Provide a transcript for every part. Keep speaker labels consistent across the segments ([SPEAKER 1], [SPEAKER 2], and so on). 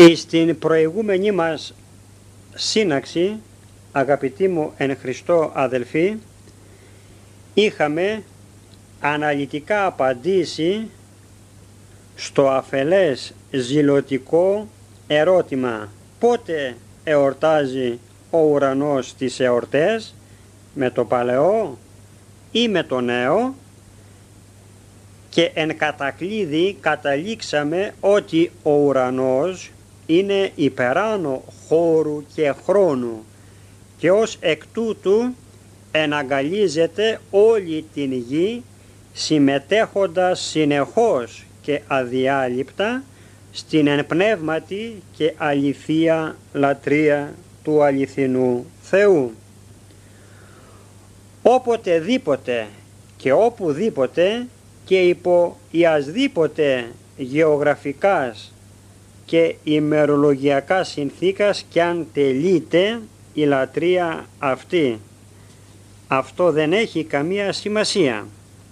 [SPEAKER 1] Στην προηγούμενη μας σύναξη, αγαπητοί μου εν Χριστώ αδελφοί, είχαμε αναλυτικά απαντήσει στο αφελές ζηλωτικό ερώτημα πότε εορτάζει ο ουρανός τις εορτές, με το παλαιό ή με το νέο, και εν κατακλείδη καταλήξαμε ότι ο ουρανός είναι υπεράνω χώρου και χρόνου και ως εκ τούτου εναγκαλίζεται όλη την γη, συμμετέχοντας συνεχώς και αδιάλειπτα στην εν πνεύματι και αληθεία λατρεία του αληθινού Θεού. Όποτεδήποτε και οπουδήποτε και υπό ιασδήποτε γεωγραφικάς και ημερολογιακάς συνθήκας κι αν τελείται η λατρεία αυτή, αυτό δεν έχει καμία σημασία.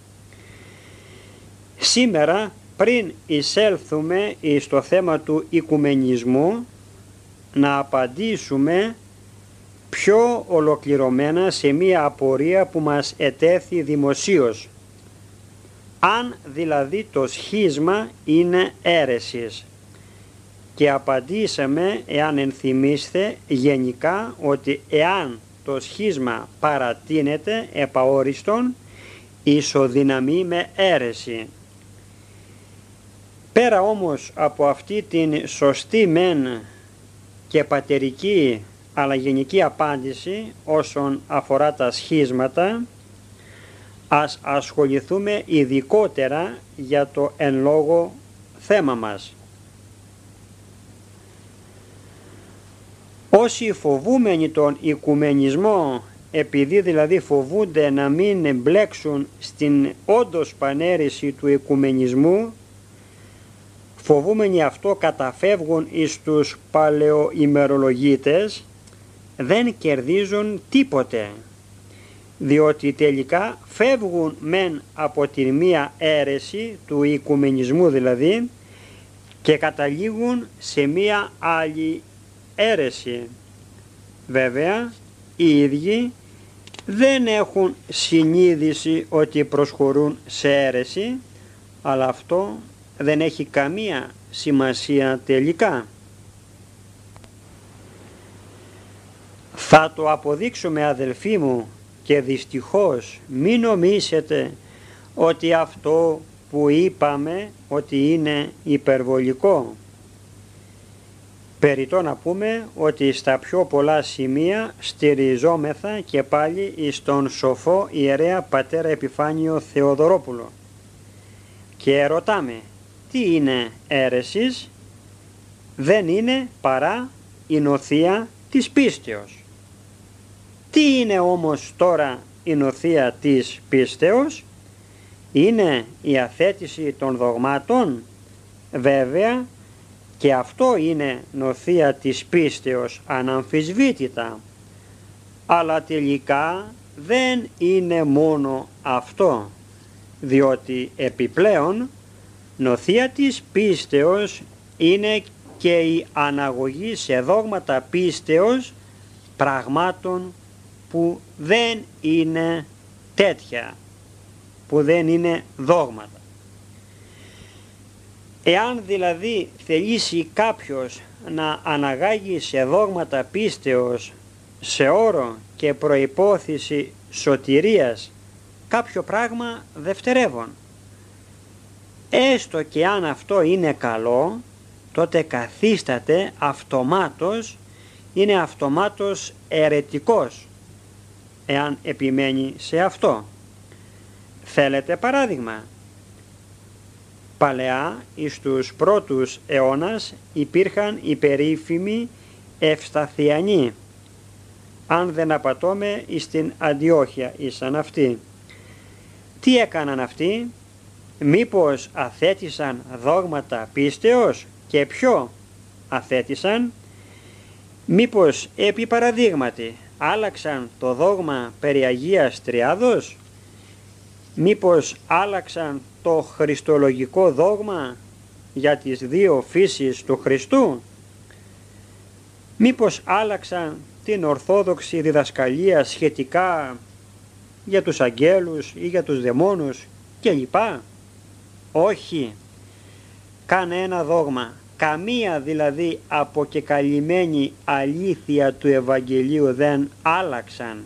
[SPEAKER 1] Σήμερα, πριν εισέλθουμε στο θέμα του οικουμενισμού, να απαντήσουμε πιο ολοκληρωμένα σε μία απορία που μας ετέθη δημοσίως. Αν δηλαδή το σχίσμα είναι αίρεσης. Και απαντήσαμε, εάν ενθυμίστε, γενικά ότι εάν το σχίσμα παρατείνεται επαόριστον, ισοδυναμεί με αίρεση. Πέρα όμως από αυτή την σωστή μεν και πατερική αλλά γενική απάντηση όσον αφορά τα σχίσματα, ας ασχοληθούμε ειδικότερα για το εν λόγω θέμα μας. Όσοι φοβούμενοι τον οικουμενισμό, επειδή δηλαδή φοβούνται να μην μπλέξουν στην όντως πανέρεση του οικουμενισμού, φοβούμενοι αυτό καταφεύγουν εις τους παλαιοημερολογίτες, δεν κερδίζουν τίποτε, διότι τελικά φεύγουν μεν από την μία αίρεση του οικουμενισμού δηλαδή και καταλήγουν σε μία άλλη αίρεση. Βέβαια οι ίδιοι δεν έχουν συνείδηση ότι προσχωρούν σε αίρεση, αλλά αυτό δεν έχει καμία σημασία τελικά. Θα το αποδείξουμε, αδελφοί μου, και δυστυχώς μην νομίσετε ότι αυτό που είπαμε ότι είναι υπερβολικό. Περιττό να πούμε ότι στα πιο πολλά σημεία στηριζόμεθα και πάλι εις τον σοφό ιερέα πατέρα Επιφάνιο Θεοδωρόπουλο και ρωτάμε, τι είναι αίρεσης? Δεν είναι παρά η νοθεία της πίστεως. Τι είναι όμως τώρα η νοθεία της πίστεως? Είναι η αθέτηση των δογμάτων? Βέβαια, και αυτό είναι νοθεία της πίστεως αναμφισβήτητα, αλλά τελικά δεν είναι μόνο αυτό, διότι επιπλέον νοθεία της πίστεως είναι και η αναγωγή σε δόγματα πίστεως πραγμάτων που δεν είναι τέτοια, που δεν είναι δόγματα. Εάν δηλαδή θελήσει κάποιος να αναγάγει σε δόγματα πίστεως, σε όρο και προϋπόθεση σωτηρίας, κάποιο πράγμα δευτερεύον, έστω και αν αυτό είναι καλό, τότε καθίσταται αυτομάτως, είναι αυτομάτως αιρετικός, εάν επιμένει σε αυτό. Θέλετε παράδειγμα? Παλαιά, εις τους πρώτους αιώνας, υπήρχαν οι περίφημοι Ευσταθιανοί. Αν δεν απατώμε, εις την Αντιόχεια ήσαν αυτοί. Τι έκαναν αυτοί? Μήπως αθέτησαν δόγματα πίστεως? Και ποιο αθέτησαν? Μήπως επί παραδείγματι άλλαξαν το δόγμα περί Αγίας Τριάδος? Μήπως άλλαξαν το χριστολογικό δόγμα για τις δύο φύσεις του Χριστού? Μήπως άλλαξαν την ορθόδοξη διδασκαλία σχετικά για τους αγγέλους ή για τους δαιμόνους κλπ? Όχι. Κανένα δόγμα, καμία δηλαδή αποκεκαλυμμένη αλήθεια του Ευαγγελίου δεν άλλαξαν.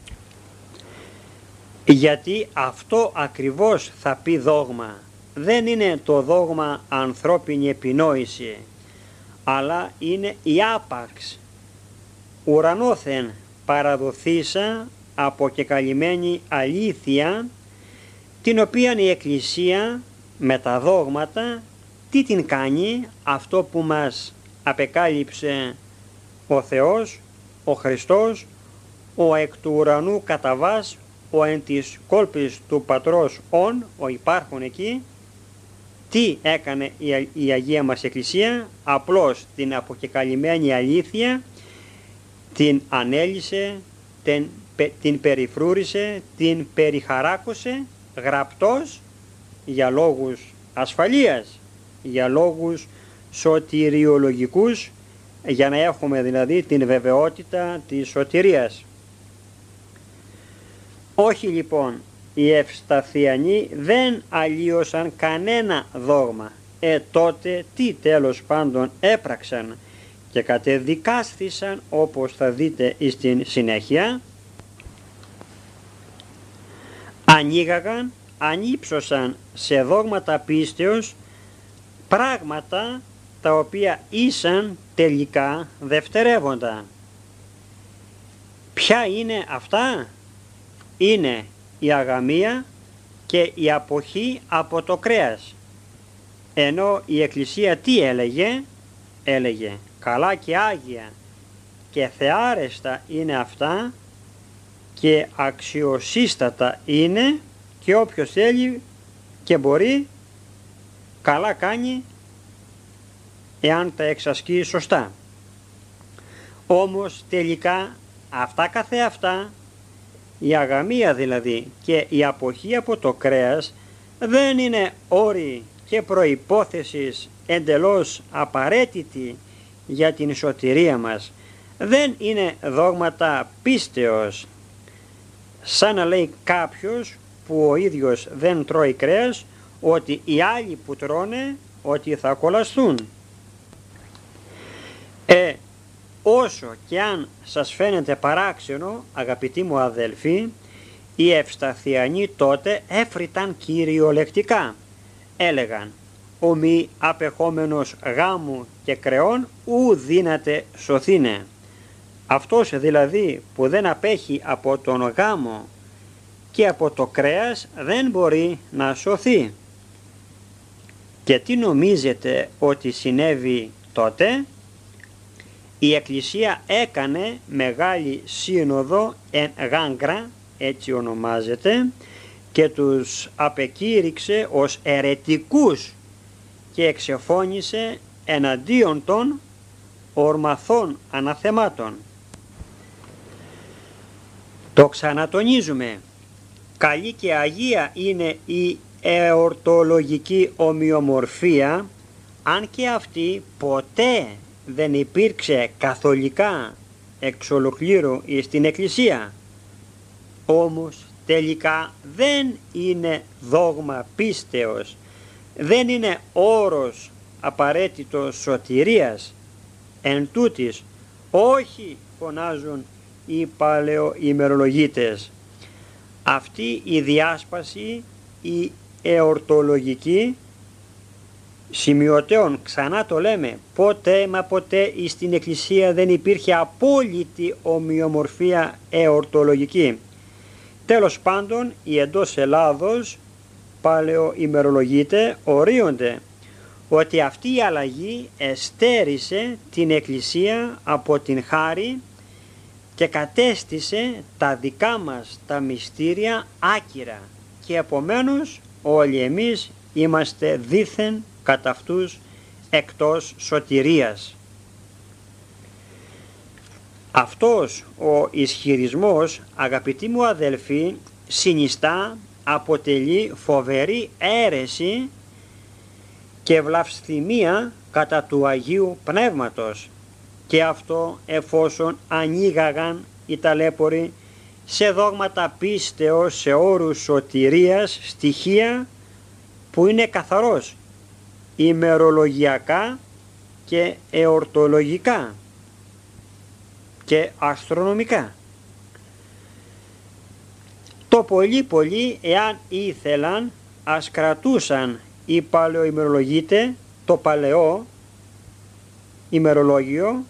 [SPEAKER 1] Γιατί αυτό ακριβώς θα πει δόγμα. Δεν είναι το δόγμα ανθρώπινη επινόηση, αλλά είναι η άπαξ ουρανόθεν παραδοθήσα αποκεκαλυμμένη αλήθεια, την οποία η Εκκλησία με τα δόγματα τι την κάνει? Αυτό που μας απεκάλυψε ο Θεός, ο Χριστός, ο εκ του ουρανού καταβάς, ο εν της κόλπης του Πατρός ον, ο υπάρχον εκεί. Τι έκανε η Αγία μας Εκκλησία? Απλώς την αποκεκαλυμμένη αλήθεια την ανέλυσε, την περιφρούρισε, την περιχαράκωσε γραπτός για λόγους ασφαλείας, για λόγους σωτηριολογικούς, για να έχουμε δηλαδή την βεβαιότητα της σωτηρίας. Όχι λοιπόν, οι Ευσταθιανοί δεν αλλίωσαν κανένα δόγμα. Τότε τι τέλος πάντων έπραξαν και κατεδικάστησαν, όπως θα δείτε στην συνέχεια? Ανοίγαγαν, ανύψωσαν σε δόγματα πίστεως πράγματα τα οποία ήσαν τελικά δευτερεύοντα. Ποια είναι αυτά? Είναι η αγαμία και η αποχή από το κρέας. Ενώ η Εκκλησία τι έλεγε? Έλεγε καλά και άγια και θεάρεστα είναι αυτά και αξιοσύστατα είναι, και όποιος θέλει και μπορεί καλά κάνει εάν τα εξασκεί σωστά. Όμως τελικά αυτά καθεαυτά, η αγαμία δηλαδή και η αποχή από το κρέας, δεν είναι όροι και προϋπόθεσης εντελώς απαραίτητη για την σωτηρία μας. Δεν είναι δόγματα πίστεως, σαν να λέει κάποιος που ο ίδιος δεν τρώει κρέας, ότι οι άλλοι που τρώνε ότι θα κολλαστούν. Όσο και αν σας φαίνεται παράξενο, αγαπητοί μου αδελφοί, οι Ευσταθιανοί τότε έφρυταν κυριολεκτικά. Έλεγαν «Ο μη απεχόμενος γάμου και κρεών ου δύναται σωθήνε». Αυτός δηλαδή που δεν απέχει από τον γάμο και από το κρέας δεν μπορεί να σωθεί. Και τι νομίζετε ότι συνέβη τότε? Η Εκκλησία έκανε μεγάλη σύνοδο εν γάγκρα, έτσι ονομάζεται, και τους απεκήρυξε ως αιρετικούς και εξεφώνησε εναντίον των ορμαθών αναθεμάτων. Το ξανατονίζουμε, καλή και αγία είναι η εορτολογική ομοιομορφία, αν και αυτή ποτέ δεν υπήρξε καθολικά εξ ολοκλήρου στην Εκκλησία. Όμως τελικά δεν είναι δόγμα πίστεως, δεν είναι όρος απαραίτητος σωτηρίας. Εν τούτης, όχι φωνάζουν οι παλαιοημερολογίτες. Αυτή η διάσπαση, η εορτολογική, σημειωτέων, ξανά το λέμε, ποτέ μα ποτέ στην Εκκλησία δεν υπήρχε απόλυτη ομοιομορφία εορτολογική. Τέλος πάντων, οι εντός Ελλάδος παλαιοημερολογίτες ορίονται ότι αυτή η αλλαγή εστέρισε την Εκκλησία από την χάρη και κατέστησε τα δικά μας τα μυστήρια άκυρα, και επομένως όλοι εμείς είμαστε δήθεν κατά αυτούς εκτός σωτηρίας. Αυτός ο ισχυρισμός, αγαπητοί μου αδελφοί, συνιστά, αποτελεί φοβερή αίρεση και βλαυσθημία κατά του Αγίου Πνεύματος. και αυτό εφόσον ανοίγαγαν οι ταλέποροι σε δόγματα πίστεως, σε όρους σωτηρίας, στοιχεία που είναι καθαρός ημερολογιακά και εορτολογικά και αστρονομικά. Το πολύ εάν ήθελαν ας κρατούσαν οι παλαιοημερολογίτες το παλαιό ημερολόγιο,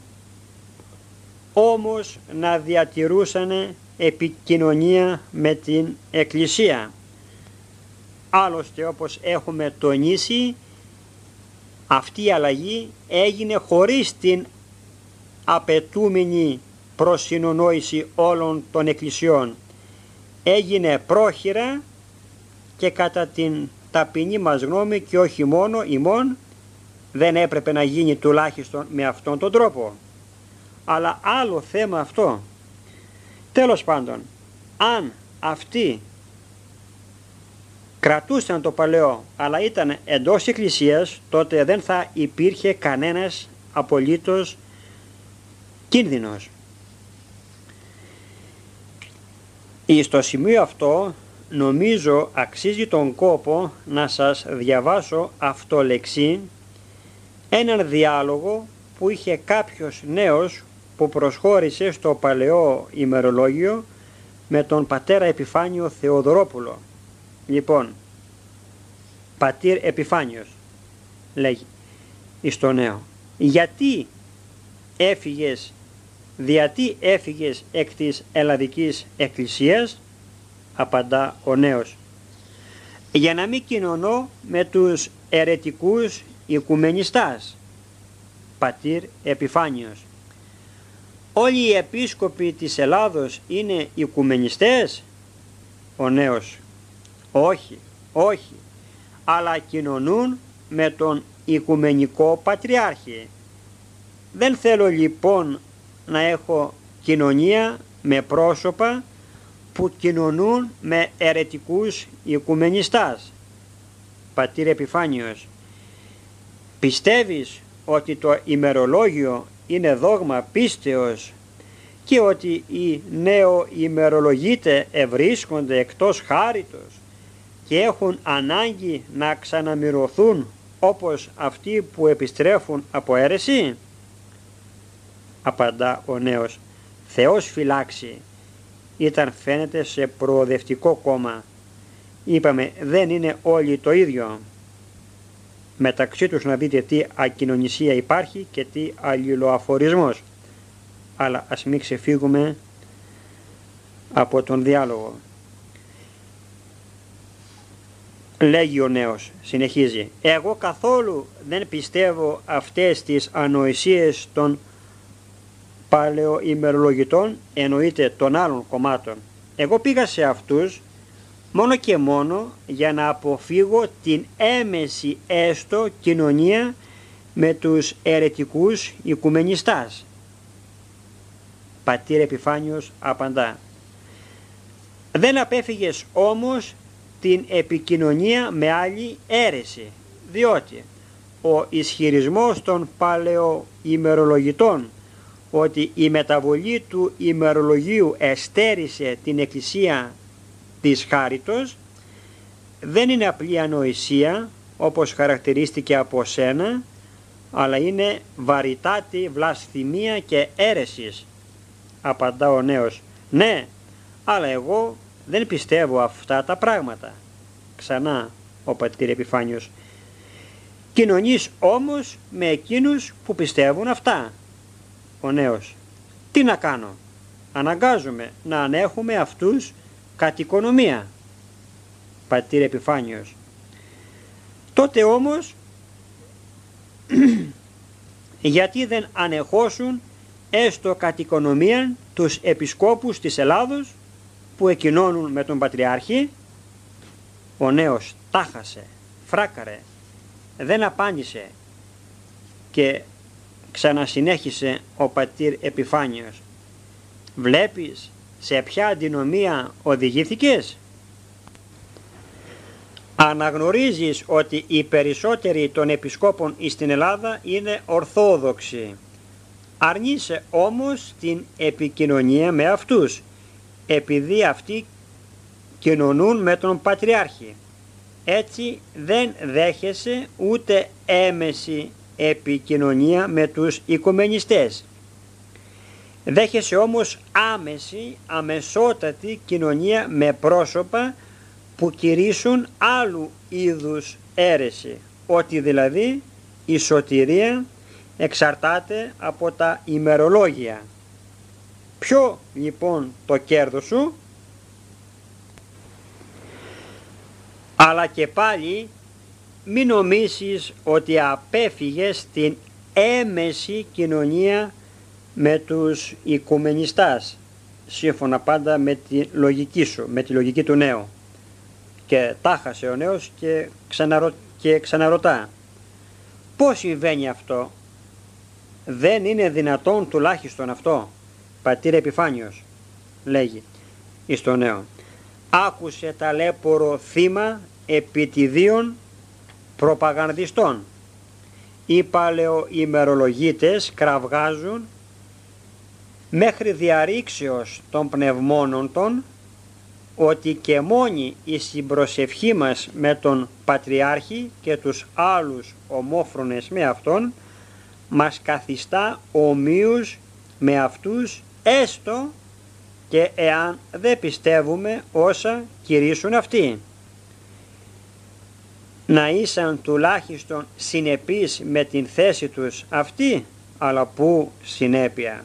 [SPEAKER 1] όμως να διατηρούσαν επικοινωνία με την Εκκλησία. Άλλωστε, όπως έχουμε τονίσει, αυτή η αλλαγή έγινε χωρίς την απαιτούμενη προσυνονόηση όλων των εκκλησιών. Έγινε πρόχειρα και κατά την ταπεινή μας γνώμη, και όχι μόνο ημών, δεν έπρεπε να γίνει τουλάχιστον με αυτόν τον τρόπο. Αλλά άλλο θέμα αυτό. Τέλος πάντων, αν αυτοί κρατούσαν το παλαιό αλλά ήταν εντός εκκλησίας, τότε δεν θα υπήρχε κανένας απολύτως κίνδυνος. Στο σημείο αυτό νομίζω αξίζει τον κόπο να σας διαβάσω αυτολεξί έναν διάλογο που είχε κάποιος νέος που προσχώρησε στο παλαιό ημερολόγιο με τον πατέρα Επιφάνιο Θεοδωρόπουλο. Λοιπόν, πατήρ Επιφάνιος, λέγει στο νέο, γιατί έφυγες εκ της Ελλαδικής Εκκλησίας? Απαντά ο νέος, για να μην κοινωνώ με τους αιρετικούς οικουμενιστάς. Πατήρ Επιφάνιος, όλοι οι επίσκοποι της Ελλάδος είναι οικουμενιστές? Ο νέος, όχι, αλλά κοινωνούν με τον Οικουμενικό Πατριάρχη. Δεν θέλω λοιπόν να έχω κοινωνία με πρόσωπα που κοινωνούν με αιρετικούς οικουμενιστάς. Πατήρ Επιφάνιος, πιστεύεις ότι το ημερολόγιο είναι δόγμα πίστεως και ότι οι νεοημερολογίτες ευρίσκονται εκτός χάριτος και έχουν ανάγκη να ξαναμυρωθούν όπως αυτοί που επιστρέφουν από αίρεση? Απαντά ο νέος, Θεός φυλάξει, ήταν φαίνεται σε προοδευτικό κόμμα. Είπαμε, δεν είναι όλοι το ίδιο. Μεταξύ τους να δείτε τι ακοινωνισία υπάρχει και τι αλληλοαφορισμός. Αλλά ας μην ξεφύγουμε από τον διάλογο. Λέγει ο νέος, συνεχίζει, εγώ καθόλου δεν πιστεύω αυτές τις ανοησίες των παλαιοημερολογητών, εννοείται των άλλων κομμάτων. Εγώ πήγα σε αυτούς μόνο και μόνο για να αποφύγω την έμεση έστω κοινωνία με τους αιρετικούς οικουμενιστάς. Πατήρ Επιφάνιος απαντά, δεν απέφυγες όμως την επικοινωνία με άλλη αίρεση, διότι ο ισχυρισμός των παλαιοημερολογητών ότι η μεταβολή του ημερολογίου εστέρισε την Εκκλησία της Χάριτος δεν είναι απλή ανοησία όπως χαρακτηρίστηκε από σένα, αλλά είναι βαρυτάτη βλασφημία και αίρεσης. Απαντά ο νέος, ναι, αλλά εγώ δεν πιστεύω αυτά τα πράγματα. Ξανά ο πατήρ Επιφάνιος, κοινωνείς όμως με εκείνους που πιστεύουν αυτά. Ο νέος, τι να κάνω, αναγκάζομαι να ανέχουμε αυτούς κατ' οικονομία. Πατήρ Επιφάνιος, τότε όμως γιατί δεν ανεχώσουν έστω κατ' οικονομία τους επισκόπους της Ελλάδος που εκοινώνουν με τον Πατριάρχη? Ο νέος τάχασε, φράκαρε, δεν απάντησε και ξανασυνέχισε ο πατήρ Επιφάνιος, βλέπεις σε ποια αντινομία οδηγήθηκες? Αναγνωρίζεις ότι οι περισσότεροι των επισκόπων στην Ελλάδα είναι ορθόδοξοι. Αρνείσαι όμως την επικοινωνία με αυτούς, επειδή αυτοί κοινωνούν με τον Πατριάρχη. Έτσι δεν δέχεσαι ούτε έμεση επικοινωνία με τους οικουμενιστές. Δέχεσαι όμως άμεση, αμεσότατη κοινωνία με πρόσωπα που κηρύσσουν άλλου είδους αίρεση, ότι δηλαδή η σωτηρία εξαρτάται από τα ημερολόγια. Ποιο λοιπόν το κέρδος σου? Αλλά και πάλι μην νομίσεις ότι απέφυγες την έμεση κοινωνία με τους οικουμενιστάς, σύμφωνα πάντα με τη λογική σου, με τη λογική του νέου. Και τάχασε ο νέος και ξαναρωτά, πώς συμβαίνει αυτό? Δεν είναι δυνατόν τουλάχιστον αυτό? Πατήρ Επιφάνιος, λέγει εις το νέο, άκουσε ταλέπορο θύμα επιτιδίων προπαγανδιστών. Οι παλαιοημερολογίτες κραυγάζουν μέχρι διαρρήξεως των πνευμόνων των ότι και μόνη η συμπροσευχή μας με τον Πατριάρχη και τους άλλους ομόφρονες με αυτόν μας καθιστά ομοίους με αυτούς, έστω και εάν δεν πιστεύουμε όσα κηρύσσουν αυτοί. Να ήσαν τουλάχιστον συνεπείς με την θέση τους αυτοί, αλλά πού συνέπεια?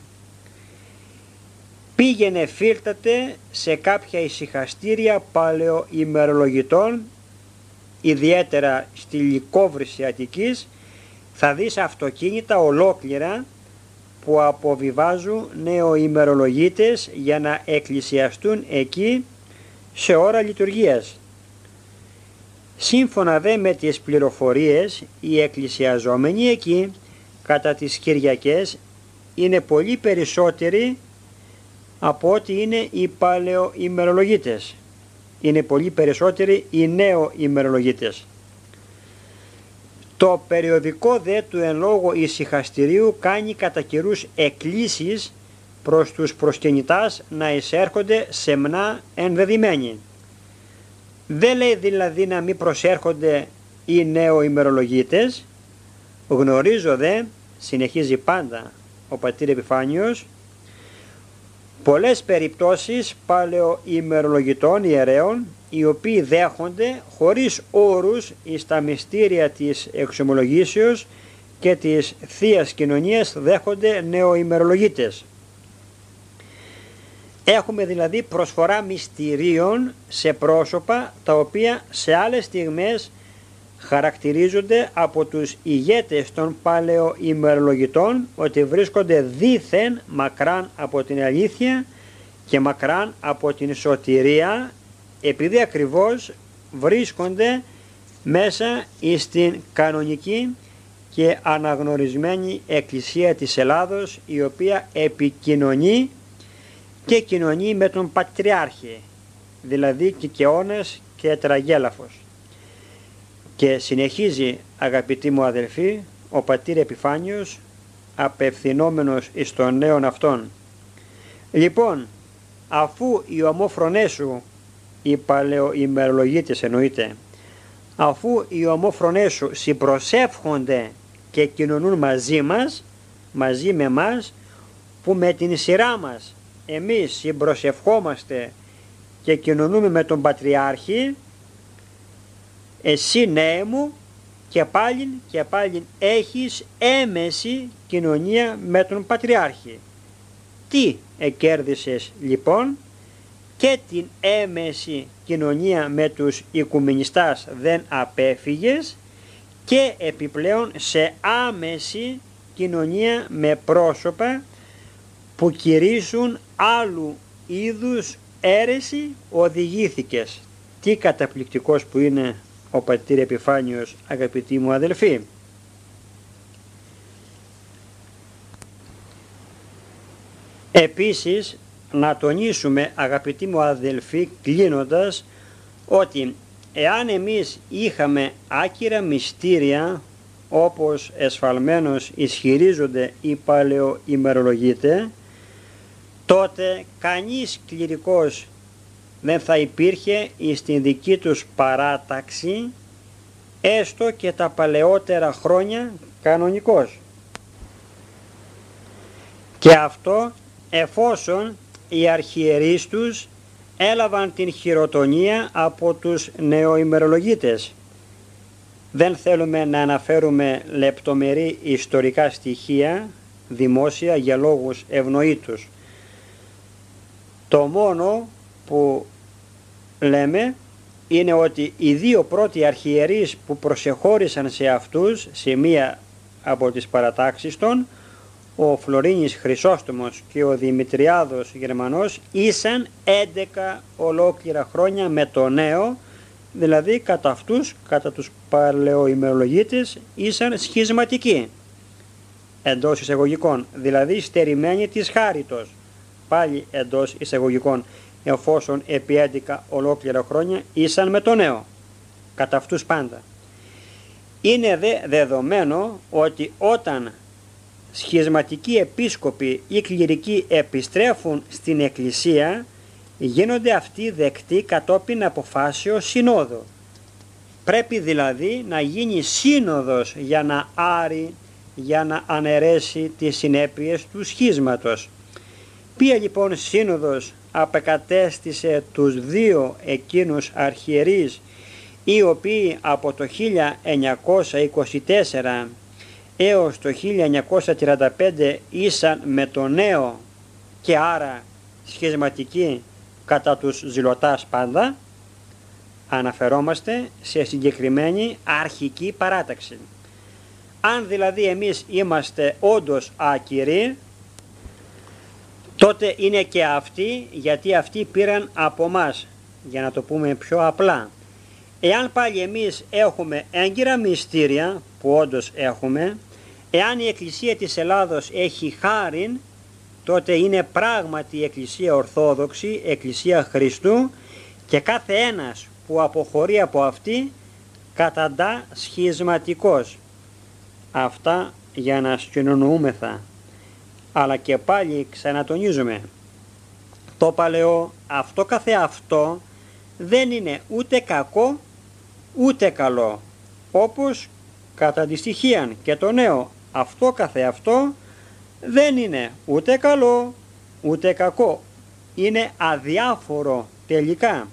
[SPEAKER 1] Πήγαινε φύρτατε σε κάποια ησυχαστήρια παλαιοημερολογητών, ιδιαίτερα στη Λυκόβρηση Αττικής, θα δεις αυτοκίνητα ολόκληρα που αποβιβάζουν νεοημερολογίτες για να εκκλησιαστούν εκεί σε ώρα λειτουργίας. Σύμφωνα δε με τις πληροφορίες, οι εκκλησιαζόμενοι εκεί κατά τις Κυριακές είναι πολύ περισσότεροι από ό,τι είναι οι παλαιοημερολογίτες. Είναι πολύ περισσότεροι οι νεοημερολογίτες. Το περιοδικό δε του εν λόγω ησυχαστηρίου κάνει κατά καιρούς εκκλήσεις προς τους προσκυνητάς να εισέρχονται σεμνά ενδεδειμένοι. Δεν λέει δηλαδή να μην προσέρχονται οι νεοημερολογίτες. Γνωρίζω δε, συνεχίζει πάντα ο πατήρ Επιφάνιος, πολλές περιπτώσεις παλαιοημερολογητών ιερέων οι οποίοι δέχονται χωρίς όρους εις τα μυστήρια της εξομολογήσεως και της Θείας Κοινωνίας, δέχονται νεοημερολογίτες. Έχουμε δηλαδή προσφορά μυστηρίων σε πρόσωπα τα οποία σε άλλες στιγμές χαρακτηρίζονται από τους ηγέτες των παλαιοημερολογητών ότι βρίσκονται δήθεν μακράν από την αλήθεια και μακράν από την σωτηρία, επειδή ακριβώς βρίσκονται μέσα στην κανονική και αναγνωρισμένη Εκκλησία της Ελλάδος, η οποία επικοινωνεί και κοινωνεί με τον Πατριάρχη, δηλαδή Κικαιώνας και Τετραγέλαφος. Και συνεχίζει, αγαπητοί μου αδελφοί, ο πατήρ Επιφάνιος απευθυνόμενος εις τον νέον αυτόν. Λοιπόν, αφού οι ομόφρονές σου, οι παλαιοημερολογίτες εννοείται, αφού οι ομόφρονές σου συμπροσεύχονται και κοινωνούν μαζί μας, μαζί με μας, που με την σειρά μας εμείς συμπροσευχόμαστε και κοινωνούμε με τον Πατριάρχη, εσύ νέε μου και πάλι έχεις έμεση κοινωνία με τον Πατριάρχη. Τι εκέρδισες λοιπόν? Και την έμεση κοινωνία με τους οικουμενιστάς δεν απέφυγες, και επιπλέον σε άμεση κοινωνία με πρόσωπα που κηρύσσουν άλλου είδους αίρεση οδηγήθηκες. Τι καταπληκτικός που είναι ο πατήρ Επιφάνιος, αγαπητοί μου αδελφοί. Επίσης να τονίσουμε, αγαπητοί μου αδελφοί, κλείνοντας, ότι εάν εμείς είχαμε άκυρα μυστήρια όπως εσφαλμένως ισχυρίζονται οι παλαιοημερολογίτες, τότε κανείς κληρικός δεν θα υπήρχε στην δική τους παράταξη, έστω και τα παλαιότερα χρόνια κανονικός. Και αυτό εφόσον οι αρχιερείς τους έλαβαν την χειροτονία από τους νεοημερολογίτες. Δεν θέλουμε να αναφέρουμε λεπτομερή ιστορικά στοιχεία δημόσια για λόγους ευνοήτους. Το μόνο που λέμε είναι ότι οι δύο πρώτοι αρχιερείς που προσεχώρησαν σε αυτούς σε μία από τις παρατάξεις των, ο Φλωρίνης Χρυσόστομος και ο Δημητριάδος Γερμανός, ήσαν 11 ολόκληρα χρόνια με το νέο, δηλαδή κατά αυτούς, κατά τους παλαιοημερολογίτες, ήσαν σχισματικοί, εντός εισαγωγικών, δηλαδή στερημένοι της χάριτος, πάλι εντός εισαγωγικών, εφόσον επί 11 ολόκληρα χρόνια ήσαν με το νέο, κατά αυτούς πάντα. Είναι δεδομένο ότι όταν σχισματικοί επίσκοποι ή κληρικοί επιστρέφουν στην Εκκλησία, γίνονται αυτοί δεκτοί κατόπιν αποφάσεως συνόδου. Πρέπει δηλαδή να γίνει σύνοδος για να άρει, για να αναιρέσει τις συνέπειες του σχίσματος. Ποια λοιπόν σύνοδος απεκατέστησε τους δύο εκείνους αρχιερείς, οι οποίοι από το 1924 έως το 1935 ήσαν με το νέο και άρα σχισματικοί κατά τους ζηλωτάς πάντα? Αναφερόμαστε σε συγκεκριμένη αρχική παράταξη. Αν δηλαδή εμείς είμαστε όντως άκυροι, τότε είναι και αυτοί, γιατί αυτοί πήραν από μας, για να το πούμε πιο απλά. Εάν πάλι εμείς έχουμε έγκυρα μυστήρια, που όντως έχουμε, εάν η Εκκλησία της Ελλάδος έχει χάριν, τότε είναι πράγματι η Εκκλησία Ορθόδοξη, Εκκλησία Χριστού, και κάθε ένας που αποχωρεί από αυτή καταντά σχισματικός. Αυτά για να σκηνονοούμεθα. Αλλά και πάλι ξανατονίζουμε, το παλαιό αυτό καθεαυτό δεν είναι ούτε κακό ούτε καλό, όπως κατά τη στοιχεία και το νέο αυτό καθεαυτό δεν είναι ούτε καλό ούτε κακό, είναι αδιάφορο τελικά.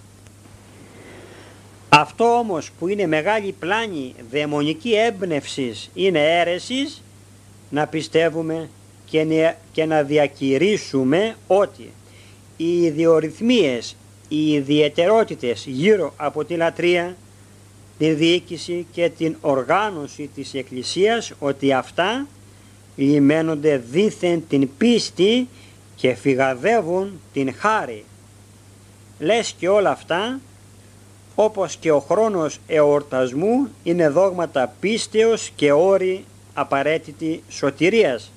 [SPEAKER 1] Αυτό όμως που είναι μεγάλη πλάνη δαιμονική έμπνευσης είναι αίρεσης, να πιστεύουμε και να διακηρύσουμε ότι οι ιδιορυθμίες, οι ιδιαιτερότητες γύρω από τη λατρεία, την διοίκηση και την οργάνωση της Εκκλησίας, ότι αυτά λιμένονται δήθεν την πίστη και φυγαδεύουν την χάρη. Λες και όλα αυτά, όπως και ο χρόνος εορτασμού, είναι δόγματα πίστεως και όροι απαραίτητη σωτηρίας.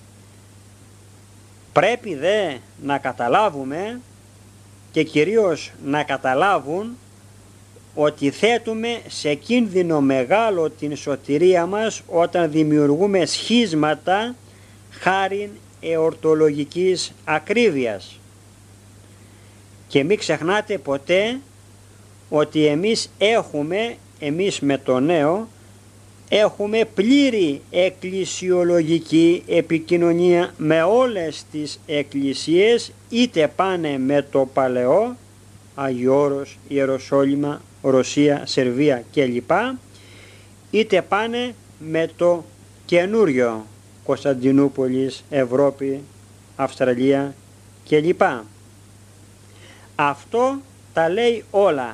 [SPEAKER 1] Πρέπει δε να καταλάβουμε και κυρίως να καταλάβουν ότι θέτουμε σε κίνδυνο μεγάλο την σωτηρία μας όταν δημιουργούμε σχίσματα χάριν εορτολογικής ακρίβειας. Και μην ξεχνάτε ποτέ ότι εμείς με το νέο έχουμε πλήρη εκκλησιολογική επικοινωνία με όλες τις εκκλησίες, είτε πάνε με το παλαιό, Αγιώρος, Ιεροσόλυμα, Ρωσία, Σερβία κλπ, είτε πάνε με το καινούριο, Κωνσταντινούπολης, Ευρώπη, Αυστραλία κλπ. Αυτό τα λέει όλα.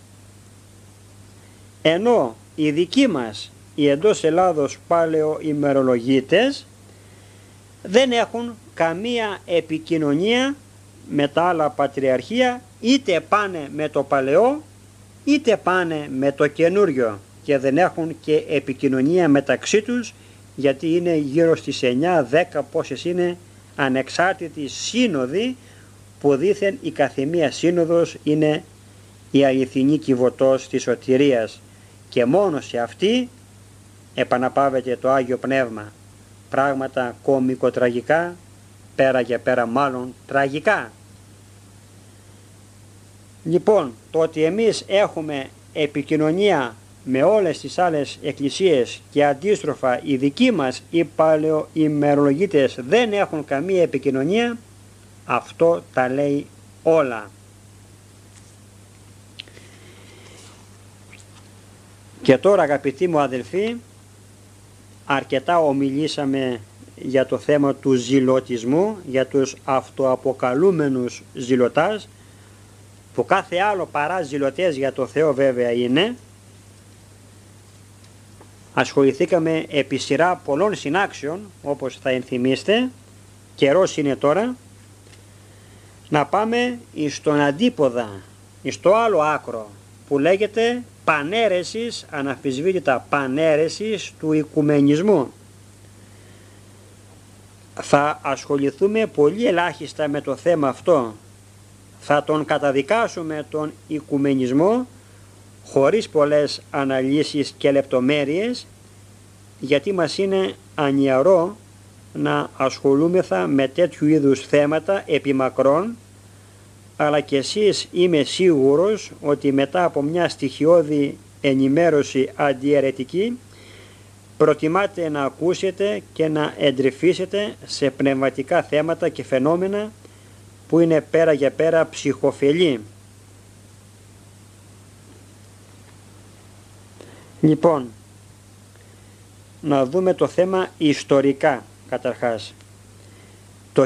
[SPEAKER 1] Ενώ οι δικοί μας, οι εντός Ελλάδος παλαιοημερολογίτες, δεν έχουν καμία επικοινωνία με τα άλλα πατριαρχία, είτε πάνε με το παλαιό είτε πάνε με το καινούριο, και δεν έχουν και επικοινωνία μεταξύ τους, γιατί είναι γύρω στις 9-10 πόσες είναι ανεξάρτητοι σύνοδοι, που δήθεν η καθεμία σύνοδος είναι η αληθινή κυβωτός της σωτηρίας, και μόνο σε αυτή επαναπάβεται το Άγιο Πνεύμα. Πράγματα κωμικοτραγικά, πέρα και πέρα μάλλον τραγικά. Λοιπόν, το ότι εμείς έχουμε επικοινωνία με όλες τις άλλες εκκλησίες και αντίστροφα οι δικοί μας οι παλαιοημερολογίτες δεν έχουν καμία επικοινωνία, αυτό τα λέει όλα. Και τώρα, αγαπητοί μου αδελφοί, αρκετά ομιλήσαμε για το θέμα του ζηλωτισμού, για τους αυτοαποκαλούμενους ζηλωτάς, που κάθε άλλο παρά ζηλωτές για το Θεό βέβαια είναι. Ασχοληθήκαμε επί σειρά πολλών συνάξεων, όπως θα ενθυμίστε. Καιρός είναι τώρα να πάμε στον αντίποδα, στο άλλο άκρο, που λέγεται πανέρεσης, αναμφισβήτητα πανέρεσης του οικουμενισμού. Θα ασχοληθούμε πολύ ελάχιστα με το θέμα αυτό. Θα τον καταδικάσουμε τον οικουμενισμό χωρίς πολλές αναλύσεις και λεπτομέρειες, γιατί μας είναι ανιαρό να ασχολούμεθα με τέτοιου είδους θέματα επί μακρόν, αλλά και εσείς είμαι σίγουρος ότι μετά από μια στοιχειώδη ενημέρωση αντιαιρετική προτιμάτε να ακούσετε και να εντρυφήσετε σε πνευματικά θέματα και φαινόμενα που είναι πέρα για πέρα ψυχοφελή. Λοιπόν, να δούμε το θέμα ιστορικά καταρχάς. Το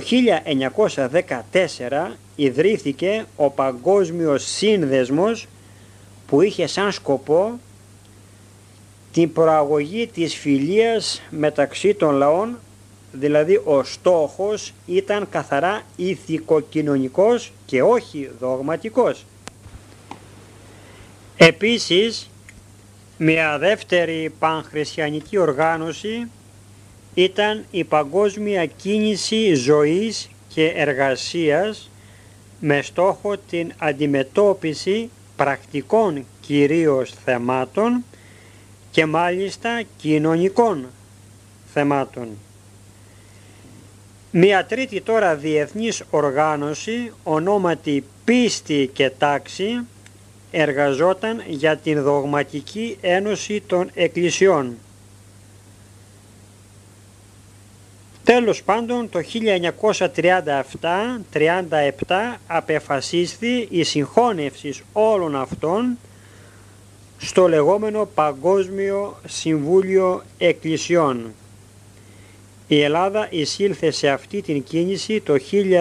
[SPEAKER 1] 1914 ιδρύθηκε ο Παγκόσμιος Σύνδεσμος που είχε σαν σκοπό την προαγωγή της φιλίας μεταξύ των λαών, δηλαδή ο στόχος ήταν καθαρά ηθικοκοινωνικός και όχι δογματικός. Επίσης, μια δεύτερη πανχριστιανική οργάνωση ήταν η Παγκόσμια Κίνηση Ζωής και Εργασίας με στόχο την αντιμετώπιση πρακτικών κυρίως θεμάτων και μάλιστα κοινωνικών θεμάτων. Μια τρίτη τώρα διεθνής οργάνωση ονόματι Πίστη και Τάξη εργαζόταν για την δογματική ένωση των εκκλησιών. Τέλος πάντων, το 1937 απεφασίστη η συγχώνευση όλων αυτών στο λεγόμενο Παγκόσμιο Συμβούλιο Εκκλησιών. Η Ελλάδα εισήλθε σε αυτή την κίνηση το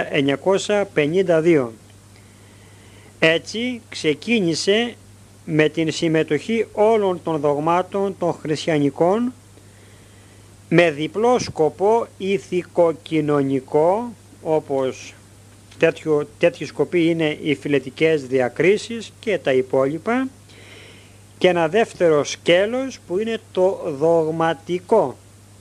[SPEAKER 1] 1952. Έτσι ξεκίνησε με την συμμετοχή όλων των δογμάτων των χριστιανικών με διπλό σκοπό ηθικοκοινωνικό, όπως τέτοιοι σκοποί είναι οι φιλετικές διακρίσεις και τα υπόλοιπα, και ένα δεύτερο σκέλος που είναι το δογματικό.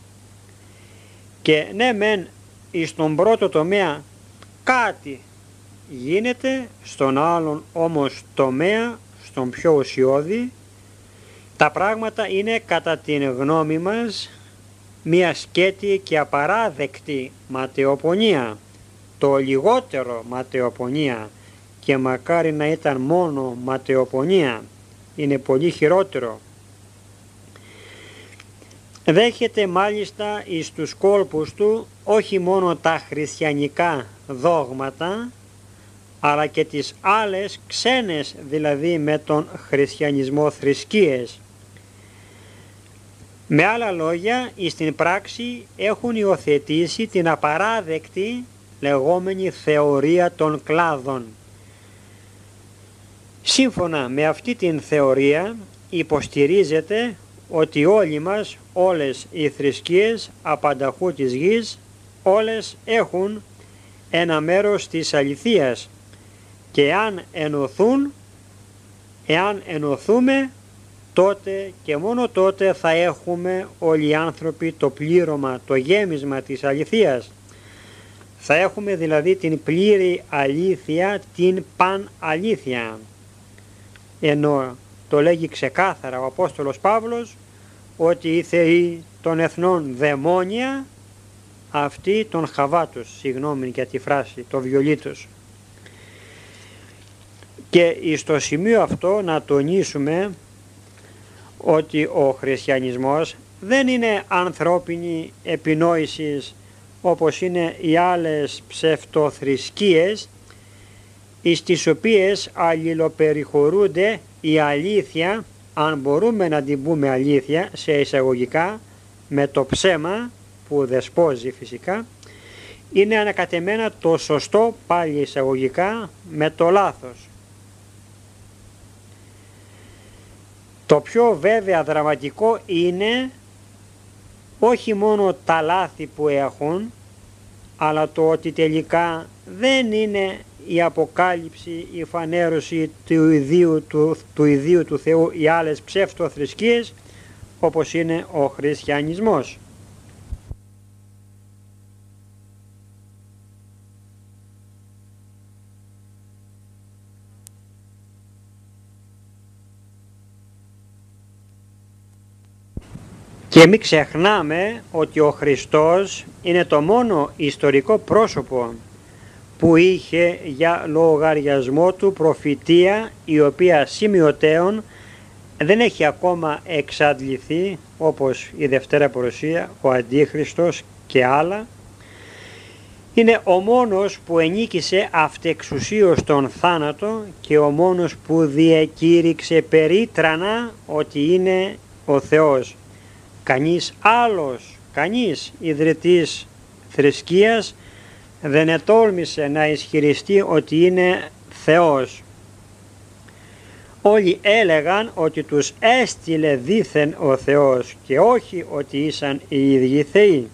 [SPEAKER 1] Και ναι μεν στον πρώτο τομέα κάτι γίνεται, στον άλλον όμως τομέα, στον πιο ουσιώδη, τα πράγματα είναι κατά την γνώμη μας μια σκέτη και απαράδεκτη ματαιοπονία, το λιγότερο ματαιοπονία, και μακάρι να ήταν μόνο ματαιοπονία, είναι πολύ χειρότερο. Δέχεται μάλιστα εις τους κόλπους του όχι μόνο τα χριστιανικά δόγματα, αλλά και τις άλλες ξένες, δηλαδή με τον χριστιανισμό θρησκείες. Με άλλα λόγια, στην πράξη έχουν υιοθετήσει την απαράδεκτη λεγόμενη θεωρία των κλάδων. Σύμφωνα με αυτή την θεωρία υποστηρίζεται ότι όλοι μας, όλες οι θρησκείες απανταχού της γης, όλες έχουν ένα μέρος της αληθείας, και εάν ενωθούμε, τότε και μόνο τότε θα έχουμε όλοι οι άνθρωποι το πλήρωμα, το γέμισμα της αληθείας. Θα έχουμε δηλαδή την πλήρη αλήθεια, την παναλήθεια. Ενώ το λέγει ξεκάθαρα ο Απόστολος Παύλος ότι οι θεοί των εθνών δαιμόνια, αυτοί των χαβάτους, συγγνώμη για τη φράση, το βιολί τους. Και στο σημείο αυτό να τονίσουμε ότι ο χριστιανισμός δεν είναι ανθρώπινη επινόησης όπως είναι οι άλλες ψευτοθρησκείες, εις τις οποίες αλληλοπεριχωρούνται η αλήθεια, αν μπορούμε να την πούμε αλήθεια σε εισαγωγικά, με το ψέμα που δεσπόζει φυσικά, είναι ανακατεμένα το σωστό πάλι εισαγωγικά με το λάθος. Το πιο βέβαια δραματικό είναι όχι μόνο τα λάθη που έχουν, αλλά το ότι τελικά δεν είναι η αποκάλυψη, η φανέρωση του ιδίου του Θεού, οι άλλες ψευτοθρησκείες όπως είναι ο χριστιανισμός. Και μην ξεχνάμε ότι ο Χριστός είναι το μόνο ιστορικό πρόσωπο που είχε για λογαριασμό του προφητεία, η οποία σημειωτέων δεν έχει ακόμα εξαντληθεί, όπως η Δευτέρα Παρουσία, ο Αντίχριστος και άλλα. Είναι ο μόνος που ενίκησε αυτεξουσίως τον θάνατο και ο μόνος που διακήρυξε περίτρανα ότι είναι ο Θεός. Κανείς άλλος, κανείς ιδρυτής θρησκείας δεν ετόλμησε να ισχυριστεί ότι είναι Θεός. Όλοι έλεγαν ότι τους έστειλε δήθεν ο Θεός και όχι ότι ήσαν οι ίδιοι θεοί.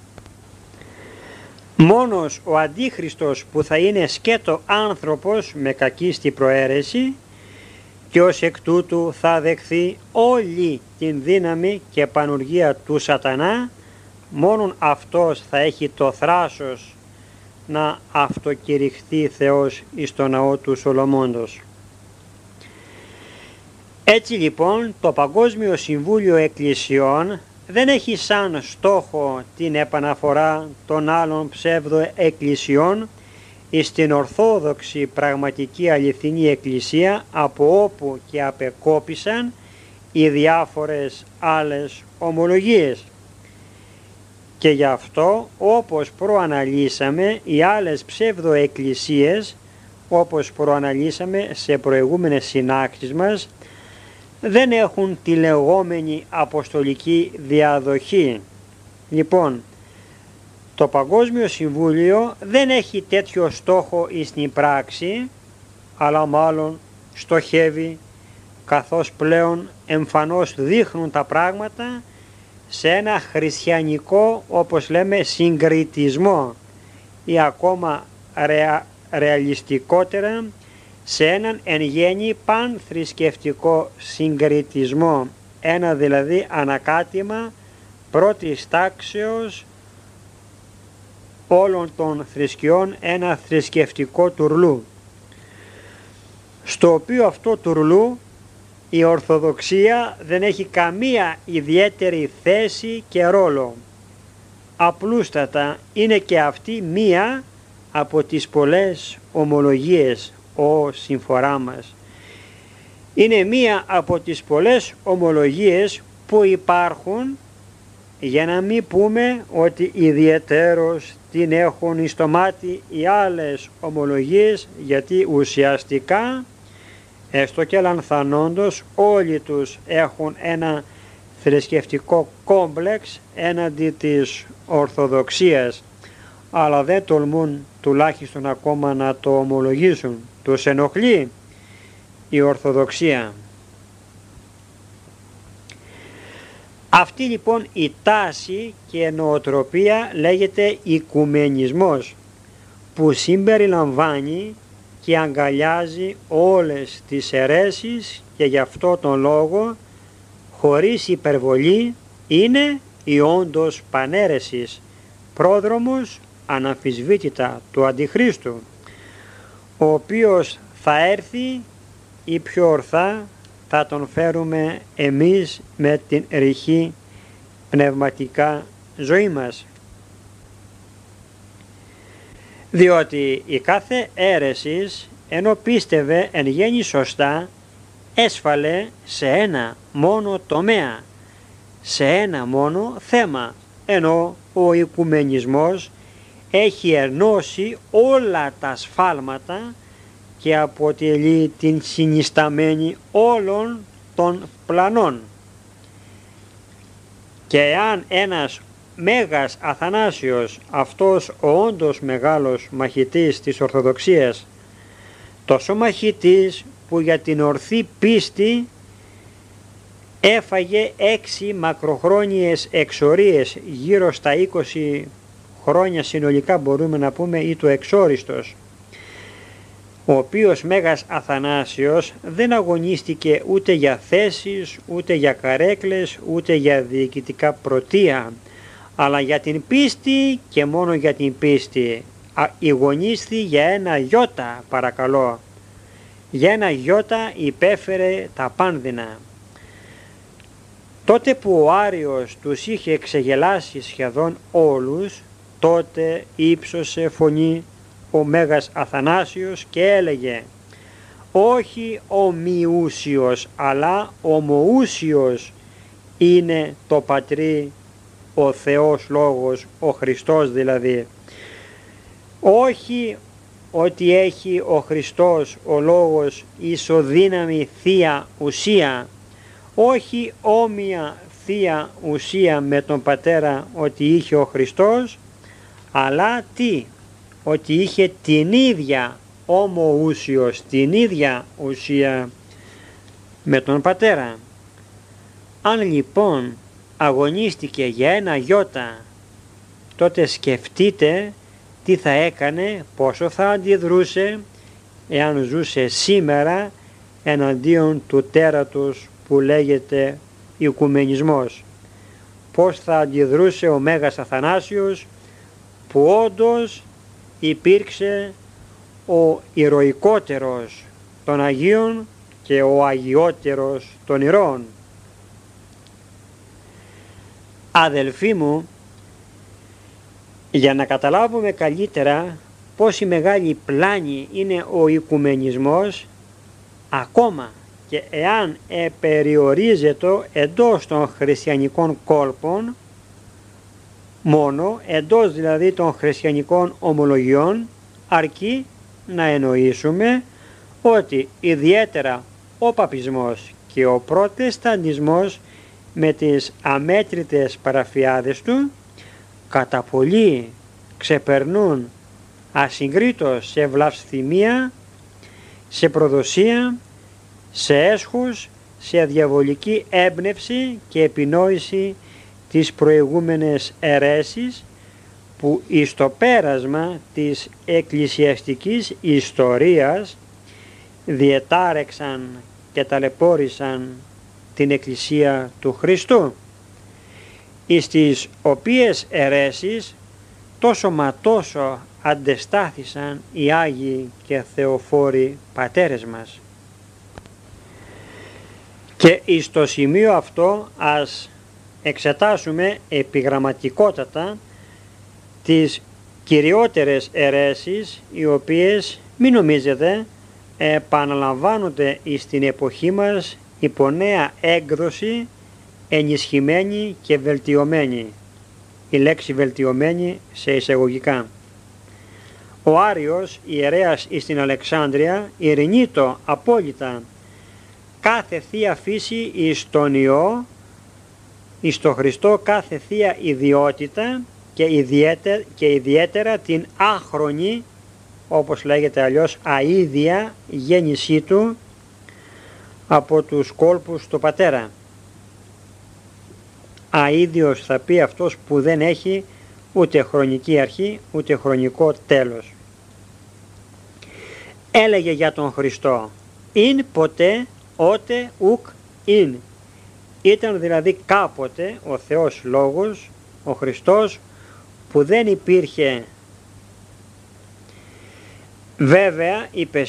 [SPEAKER 1] Μόνος ο Αντίχριστος που θα είναι σκέτο άνθρωπος με κακίστη προαίρεση και ως εκ τούτου θα δεχθεί όλη την δύναμη και πανουργία του σατανά, μόνον αυτός θα έχει το θράσος να αυτοκηρυχθεί Θεός εις το ναό του Σολομώντος. Έτσι λοιπόν το Παγκόσμιο Συμβούλιο Εκκλησιών δεν έχει σαν στόχο την επαναφορά των άλλων ψεύδο εκκλησιών εις την ορθόδοξη πραγματική αληθινή εκκλησία, από όπου και απεκόπησαν οι διάφορες άλλες ομολογίες. Και γι' αυτό, όπως προαναλύσαμε, οι άλλες ψευδοεκκλησίες, όπως προαναλύσαμε σε προηγούμενες συνάξεις μας, δεν έχουν τη λεγόμενη αποστολική διαδοχή. Λοιπόν, το Παγκόσμιο Συμβούλιο δεν έχει τέτοιο στόχο εις την πράξη, αλλά μάλλον στοχεύει, καθώς πλέον εμφανώς δείχνουν τα πράγματα, σε ένα χριστιανικό, όπως λέμε, συγκριτισμό ή ακόμα ρεαλιστικότερα σε έναν εν γέννη πανθρησκευτικό συγκριτισμό, ένα δηλαδή ανακάτημα πρώτης τάξεως όλων των θρησκειών, ένα θρησκευτικό τουρλού, στο οποίο αυτό τουρλού η Ορθοδοξία δεν έχει καμία ιδιαίτερη θέση και ρόλο. Απλούστατα είναι και αυτή μία από τις πολλές ομολογίες, συμφορά μας. Είναι μία από τις πολλές ομολογίες που υπάρχουν, για να μην πούμε ότι ιδιαιτέρως την έχουν στο μάτι οι άλλες ομολογίες, γιατί ουσιαστικά έστω και λανθανόντως όλοι τους έχουν ένα θρησκευτικό κόμπλεξ έναντι της Ορθοδοξίας, αλλά δεν τολμούν τουλάχιστον ακόμα να το ομολογήσουν. Τους ενοχλεί η Ορθοδοξία. Αυτή λοιπόν η τάση και νοοτροπία λέγεται οικουμενισμός, που συμπεριλαμβάνει και αγκαλιάζει όλες τις αιρέσεις και γι' αυτό τον λόγο, χωρίς υπερβολή, είναι η όντως παναίρεσης, πρόδρομος αναμφισβήτητα του Αντιχρίστου, ο οποίος θα έρθει ή πιο ορθά θα τον φέρουμε εμείς με την ρηχή πνευματικά ζωή μας. Διότι η κάθε αίρεσης, ενώ πίστευε εν γέννη σωστά, έσφαλε σε ένα μόνο τομέα, σε ένα μόνο θέμα, ενώ ο οικουμενισμός έχει ενώσει όλα τα σφάλματα και αποτελεί την συνισταμένη όλων των πλανών. Και εάν ένας Μέγας Αθανάσιος, αυτός ο όντως μεγάλος μαχητής της Ορθοδοξίας, τόσο μαχητής που για την ορθή πίστη έφαγε 6 μακροχρόνιες εξορίες, γύρω στα 20 χρόνια συνολικά μπορούμε να πούμε, ή το εξόριστος, ο οποίος Μέγας Αθανάσιος δεν αγωνίστηκε ούτε για θέσεις, ούτε για καρέκλες, ούτε για διοικητικά πρωτεία, αλλά για την πίστη και μόνο για την πίστη. Αγωνίστη για ένα γιώτα, παρακαλώ. Για ένα γιώτα υπέφερε τα πάνδυνα. Τότε που ο Άριος τους είχε ξεγελάσει σχεδόν όλους, τότε ύψωσε φωνή ο Μέγας Αθανάσιος και έλεγε: όχι ομοιούσιος, αλλά ομοούσιος είναι το Πατρί, ο Θεός Λόγος, ο Χριστός δηλαδή. Όχι ότι έχει ο Χριστός ο Λόγος ισοδύναμη θεία ουσία, όχι όμοια θεία ουσία με τον Πατέρα ότι είχε ο Χριστός, αλλά τι? Ότι είχε την ίδια ομοούσιος, την ίδια ουσία με τον Πατέρα. Αν λοιπόν αγωνίστηκε για ένα γιώτα, τότε σκεφτείτε τι θα έκανε, πόσο θα αντιδρούσε εάν ζούσε σήμερα εναντίον του τέρατος που λέγεται οικουμενισμός. Πώς θα αντιδρούσε ο Μέγας Αθανάσιος, που όντως υπήρξε ο ηρωικότερος των Αγίων και ο αγιότερος των ηρώων. Αδελφοί μου, για να καταλάβουμε καλύτερα πόση μεγάλη πλάνη είναι ο οικουμενισμός, ακόμα και εάν περιορίζεται εντός των χριστιανικών κόλπων, μόνο εντός δηλαδή των χριστιανικών ομολογιών, αρκεί να εννοήσουμε ότι ιδιαίτερα ο παπισμός και ο προτεσταντισμός με τις αμέτρητες παραφιάδες του κατά πολύ ξεπερνούν ασυγκρίτως σε βλασφημία, σε προδοσία, σε έσχος, σε διαβολική έμπνευση και επινόηση τις προηγούμενες αιρέσεις που εις το πέρασμα της εκκλησιαστικής ιστορίας διετάρεξαν και ταλαιπώρησαν την Εκκλησία του Χριστού, εις τις οποίες αιρέσεις τόσο μα τόσο αντεστάθησαν οι Άγιοι και Θεοφόροι πατέρες μας. Και εις το σημείο αυτό ας εξετάσουμε επιγραμματικότατα τις κυριότερες αιρέσεις, οι οποίες, μην νομίζετε, επαναλαμβάνονται εις την εποχή μας υπό νέα έκδοση, ενισχυμένη και βελτιωμένη. Η λέξη βελτιωμένη σε εισαγωγικά. Ο Άριος, ιερέας εις την Αλεξάνδρεια, ειρηνείτο απόλυτα κάθε θεία φύση εις τον Υιό, εις τον Χριστό κάθε θεία ιδιότητα και ιδιαίτερα την άχρονη, όπως λέγεται αλλιώς αΐδια γέννησή του από τους κόλπους του Πατέρα. Αΐδιος θα πει αυτός που δεν έχει ούτε χρονική αρχή ούτε χρονικό τέλος. Έλεγε για τον Χριστό: «Ειν ποτέ ότε ουκ ειν». Ήταν δηλαδή κάποτε ο Θεός Λόγος, ο Χριστός, που δεν υπήρχε. Βέβαια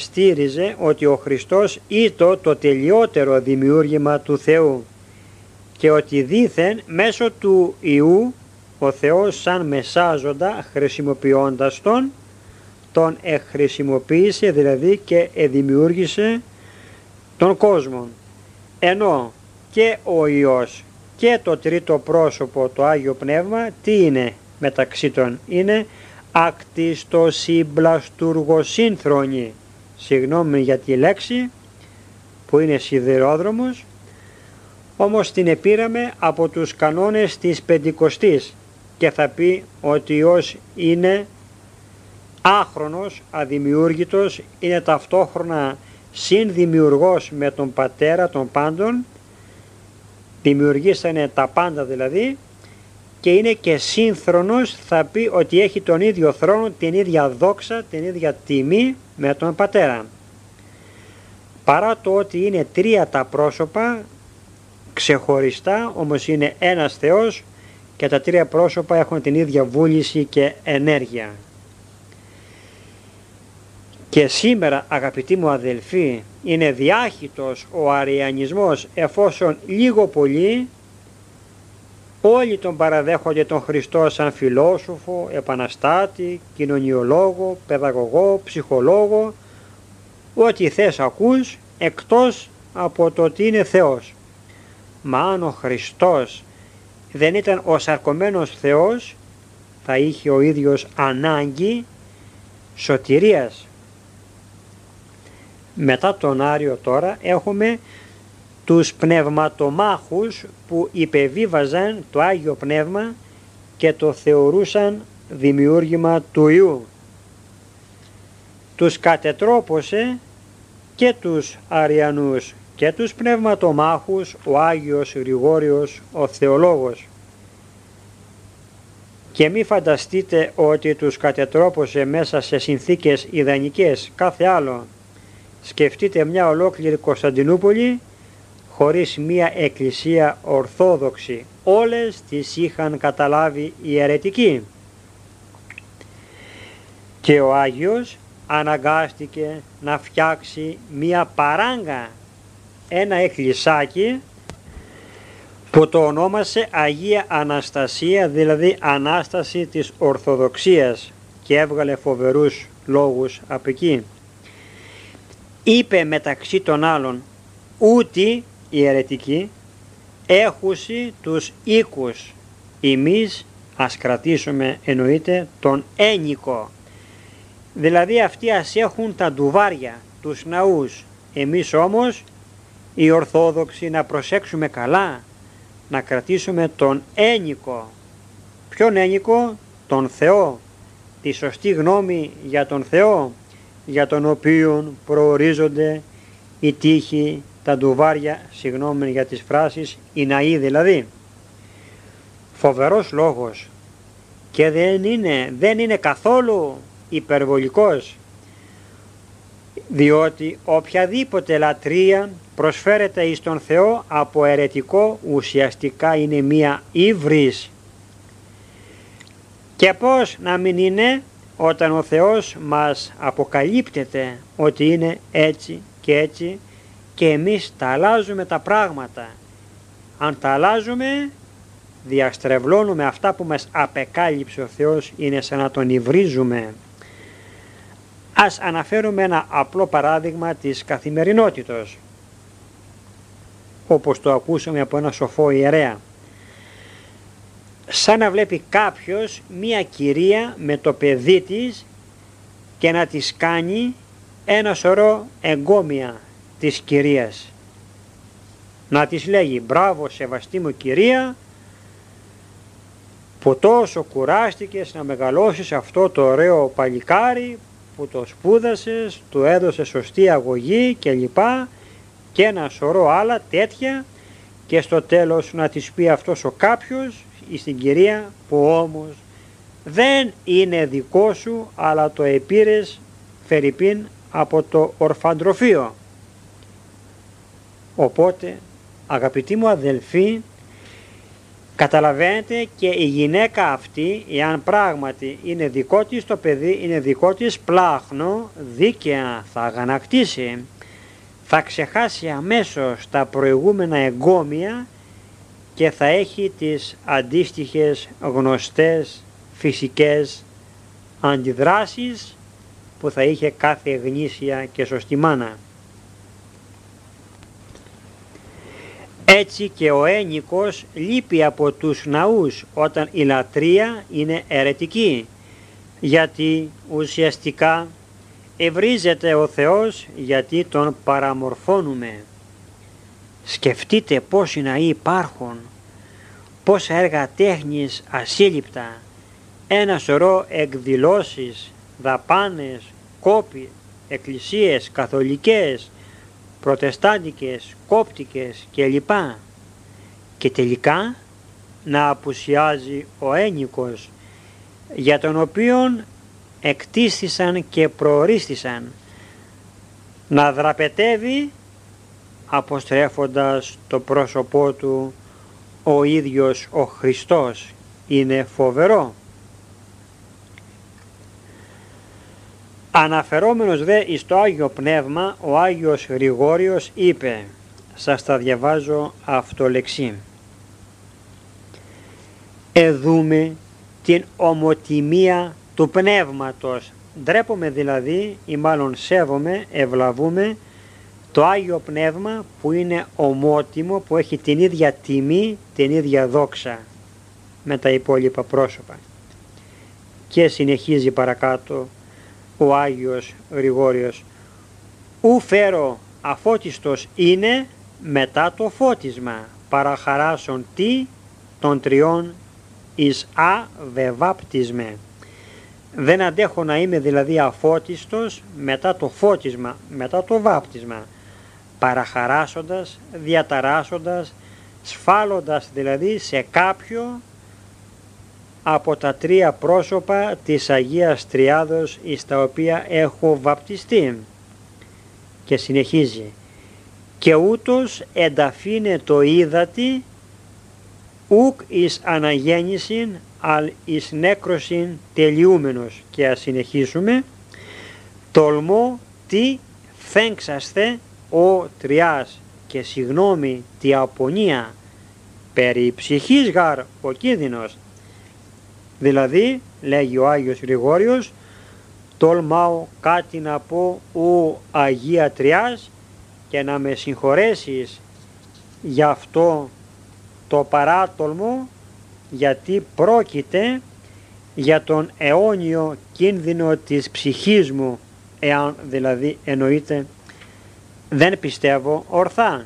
[SPEAKER 1] υπεστήριζε ότι ο Χριστός ήταν το τελειότερο δημιούργημα του Θεού και ότι δήθεν μέσω του Υιού ο Θεός σαν μεσάζοντα χρησιμοποιώντας τον χρησιμοποίησε δηλαδή και δημιούργησε τον κόσμο. Ενώ και ο Υιός και το τρίτο πρόσωπο, το Άγιο Πνεύμα, τι είναι μεταξύ των? Είναι ακτιστοσυμπλαστουργοσύνθρονοι. Συγγνώμη για τη λέξη που είναι σιδηρόδρομος, όμως την επήραμε από τους κανόνες της Πεντηκοστής και θα πει ότι ο Υιός είναι άχρονος, αδημιούργητος, είναι ταυτόχρονα συνδημιουργός με τον Πατέρα των πάντων, δημιουργήσανε τα πάντα δηλαδή, και είναι και σύνθρονος, θα πει ότι έχει τον ίδιο θρόνο, την ίδια δόξα, την ίδια τιμή με τον Πατέρα. Παρά το ότι είναι τρία τα πρόσωπα ξεχωριστά, όμως είναι ένας Θεός και τα τρία πρόσωπα έχουν την ίδια βούληση και ενέργεια. Και σήμερα, αγαπητοί μου αδελφοί, είναι διάχυτος ο αριανισμός, εφόσον λίγο πολύ όλοι τον παραδέχονται τον Χριστό σαν φιλόσοφο, επαναστάτη, κοινωνιολόγο, παιδαγωγό, ψυχολόγο, ό,τι θες ακούς, εκτός από το ότι είναι Θεός. Μα αν ο Χριστός δεν ήταν ο σαρκωμένος Θεός, θα είχε ο ίδιος ανάγκη σωτηρίας. Μετά τον Άριο τώρα έχουμε τους πνευματομάχους που υπεβίβαζαν το Άγιο Πνεύμα και το θεωρούσαν δημιούργημα του Υιού. Τους κατετρόπωσε και τους Αριανούς και τους πνευματομάχους ο Άγιος Γρηγόριος ο Θεολόγος. Και μη φανταστείτε ότι τους κατετρόπωσε μέσα σε συνθήκες ιδανικές, κάθε άλλο. Σκεφτείτε μια ολόκληρη Κωνσταντινούπολη χωρίς μια εκκλησία ορθόδοξη. Όλες τις είχαν καταλάβει οι αιρετικοί. Και ο Άγιος αναγκάστηκε να φτιάξει μια παράγκα, ένα εκκλησάκι που το ονόμασε Αγία Αναστασία, δηλαδή Ανάσταση της Ορθοδοξίας, και έβγαλε φοβερούς λόγους από εκεί. Είπε μεταξύ των άλλων, ούτι οι αιρετικοί έχουσι τους οίκους, εμείς ας κρατήσουμε, εννοείται, τον ένικο. Δηλαδή αυτοί ας έχουν τα ντουβάρια, τους ναούς, εμείς όμως οι Ορθόδοξοι να προσέξουμε καλά, να κρατήσουμε τον ένικο. Ποιον ένικο? Τον Θεό, τη σωστή γνώμη για τον Θεό, για τον οποίον προορίζονται οι τείχοι, τα ντουβάρια, συγγνώμη για τις φράσεις, οι ναοί δηλαδή. Φοβερός λόγος και δεν είναι καθόλου υπερβολικός, διότι οποιαδήποτε λατρεία προσφέρεται εις τον Θεό από αιρετικό ουσιαστικά είναι μία ύβρις. Και πώς να μην είναι όταν ο Θεός μας αποκαλύπτεται ότι είναι έτσι και έτσι και εμείς τα αλλάζουμε τα πράγματα. Αν τα αλλάζουμε, διαστρεβλώνουμε αυτά που μας απεκάλυψε ο Θεός, είναι σαν να τον υβρίζουμε. Ας αναφέρουμε ένα απλό παράδειγμα της καθημερινότητος, όπως το ακούσαμε από ένα σοφό ιερέα. Σαν να βλέπει κάποιος μία κυρία με το παιδί της και να της κάνει ένα σωρό εγκόμια της κυρίας. Να της λέγει, μπράβο σεβαστή μου κυρία, που τόσο κουράστηκες να μεγαλώσεις αυτό το ωραίο παλικάρι, που το σπούδασες, του έδωσε σωστή αγωγή κλπ. Και ένα σωρό άλλα τέτοια, και στο τέλος να της πει αυτός ο κάποιος στην κυρία, που όμως δεν είναι δικό σου, αλλά το επήρες φερειπίν από το ορφαντροφείο. Οπότε, αγαπητοί μου αδελφοί, καταλαβαίνετε, και η γυναίκα αυτή, εάν πράγματι είναι δικό της το παιδί, είναι δικό της πλάχνο, δίκαια θα αγανακτήσει, θα ξεχάσει αμέσως τα προηγούμενα εγκόμια και θα έχει τις αντίστοιχες γνωστές φυσικές αντιδράσεις που θα είχε κάθε γνήσια και σωστή μάνα. Έτσι και ο ένικος λείπει από τους ναούς όταν η λατρεία είναι αιρετική, γιατί ουσιαστικά ευρίζεται ο Θεός γιατί τον παραμορφώνουμε. Σκεφτείτε πόσοι ναοί υπάρχουν, πόσα έργα τέχνης ασύλληπτα, ένα σωρό εκδηλώσεις, δαπάνες, κόποι, εκκλησίες καθολικές, προτεστάντικες, κόπτικες κλπ. Και τελικά να απουσιάζει ο ένικος, για τον οποίον εκτίστησαν και προορίστησαν, να δραπετεύει αποστρέφοντας το πρόσωπό του ο ίδιος ο Χριστός. Είναι φοβερό. Αναφερόμενος δε εις το Άγιο Πνεύμα, ο Άγιος Γρηγόριος είπε, σας τα διαβάζω αυτολεξί: «Εδούμε την ομοτιμία του Πνεύματος». Ντρέπομαι δηλαδή, ή μάλλον σέβομαι, ευλαβούμε το Άγιο Πνεύμα που είναι ομότιμο, που έχει την ίδια τιμή, την ίδια δόξα με τα υπόλοιπα πρόσωπα. Και συνεχίζει παρακάτω ο Άγιος Γρηγόριος: «Ου φέρω αφώτιστος είναι μετά το φώτισμα, παραχαράσον τι των τριών εις αβεβάπτισμε». Δεν αντέχω να είμαι δηλαδή αφώτιστος μετά το φώτισμα, μετά το βάπτισμα, παραχαράσοντας, διαταράσσοντας, σφάλοντας δηλαδή σε κάποιο από τα τρία πρόσωπα της Αγίας Τριάδος εις τα οποία έχω βαπτιστεί. Και συνεχίζει: «Και ούτως ενταφήνε το ύδατι ουκ εις αναγέννησιν αλ εις νέκρωσιν τελειούμενος». Και ας συνεχίσουμε: «Τολμώ τι φέγξασθε ο τριάς και συγνώμη τη απονία, περί ψυχής γαρ ο κίνδυνος». Δηλαδή, λέγει ο Άγιος Γρηγόριος, τολμάω κάτι να πω ο Αγία Τριάς και να με συγχωρέσεις γι' αυτό το παράτολμο, γιατί πρόκειται για τον αιώνιο κίνδυνο της ψυχής μου, εάν δηλαδή εννοείται δεν πιστεύω ορθά.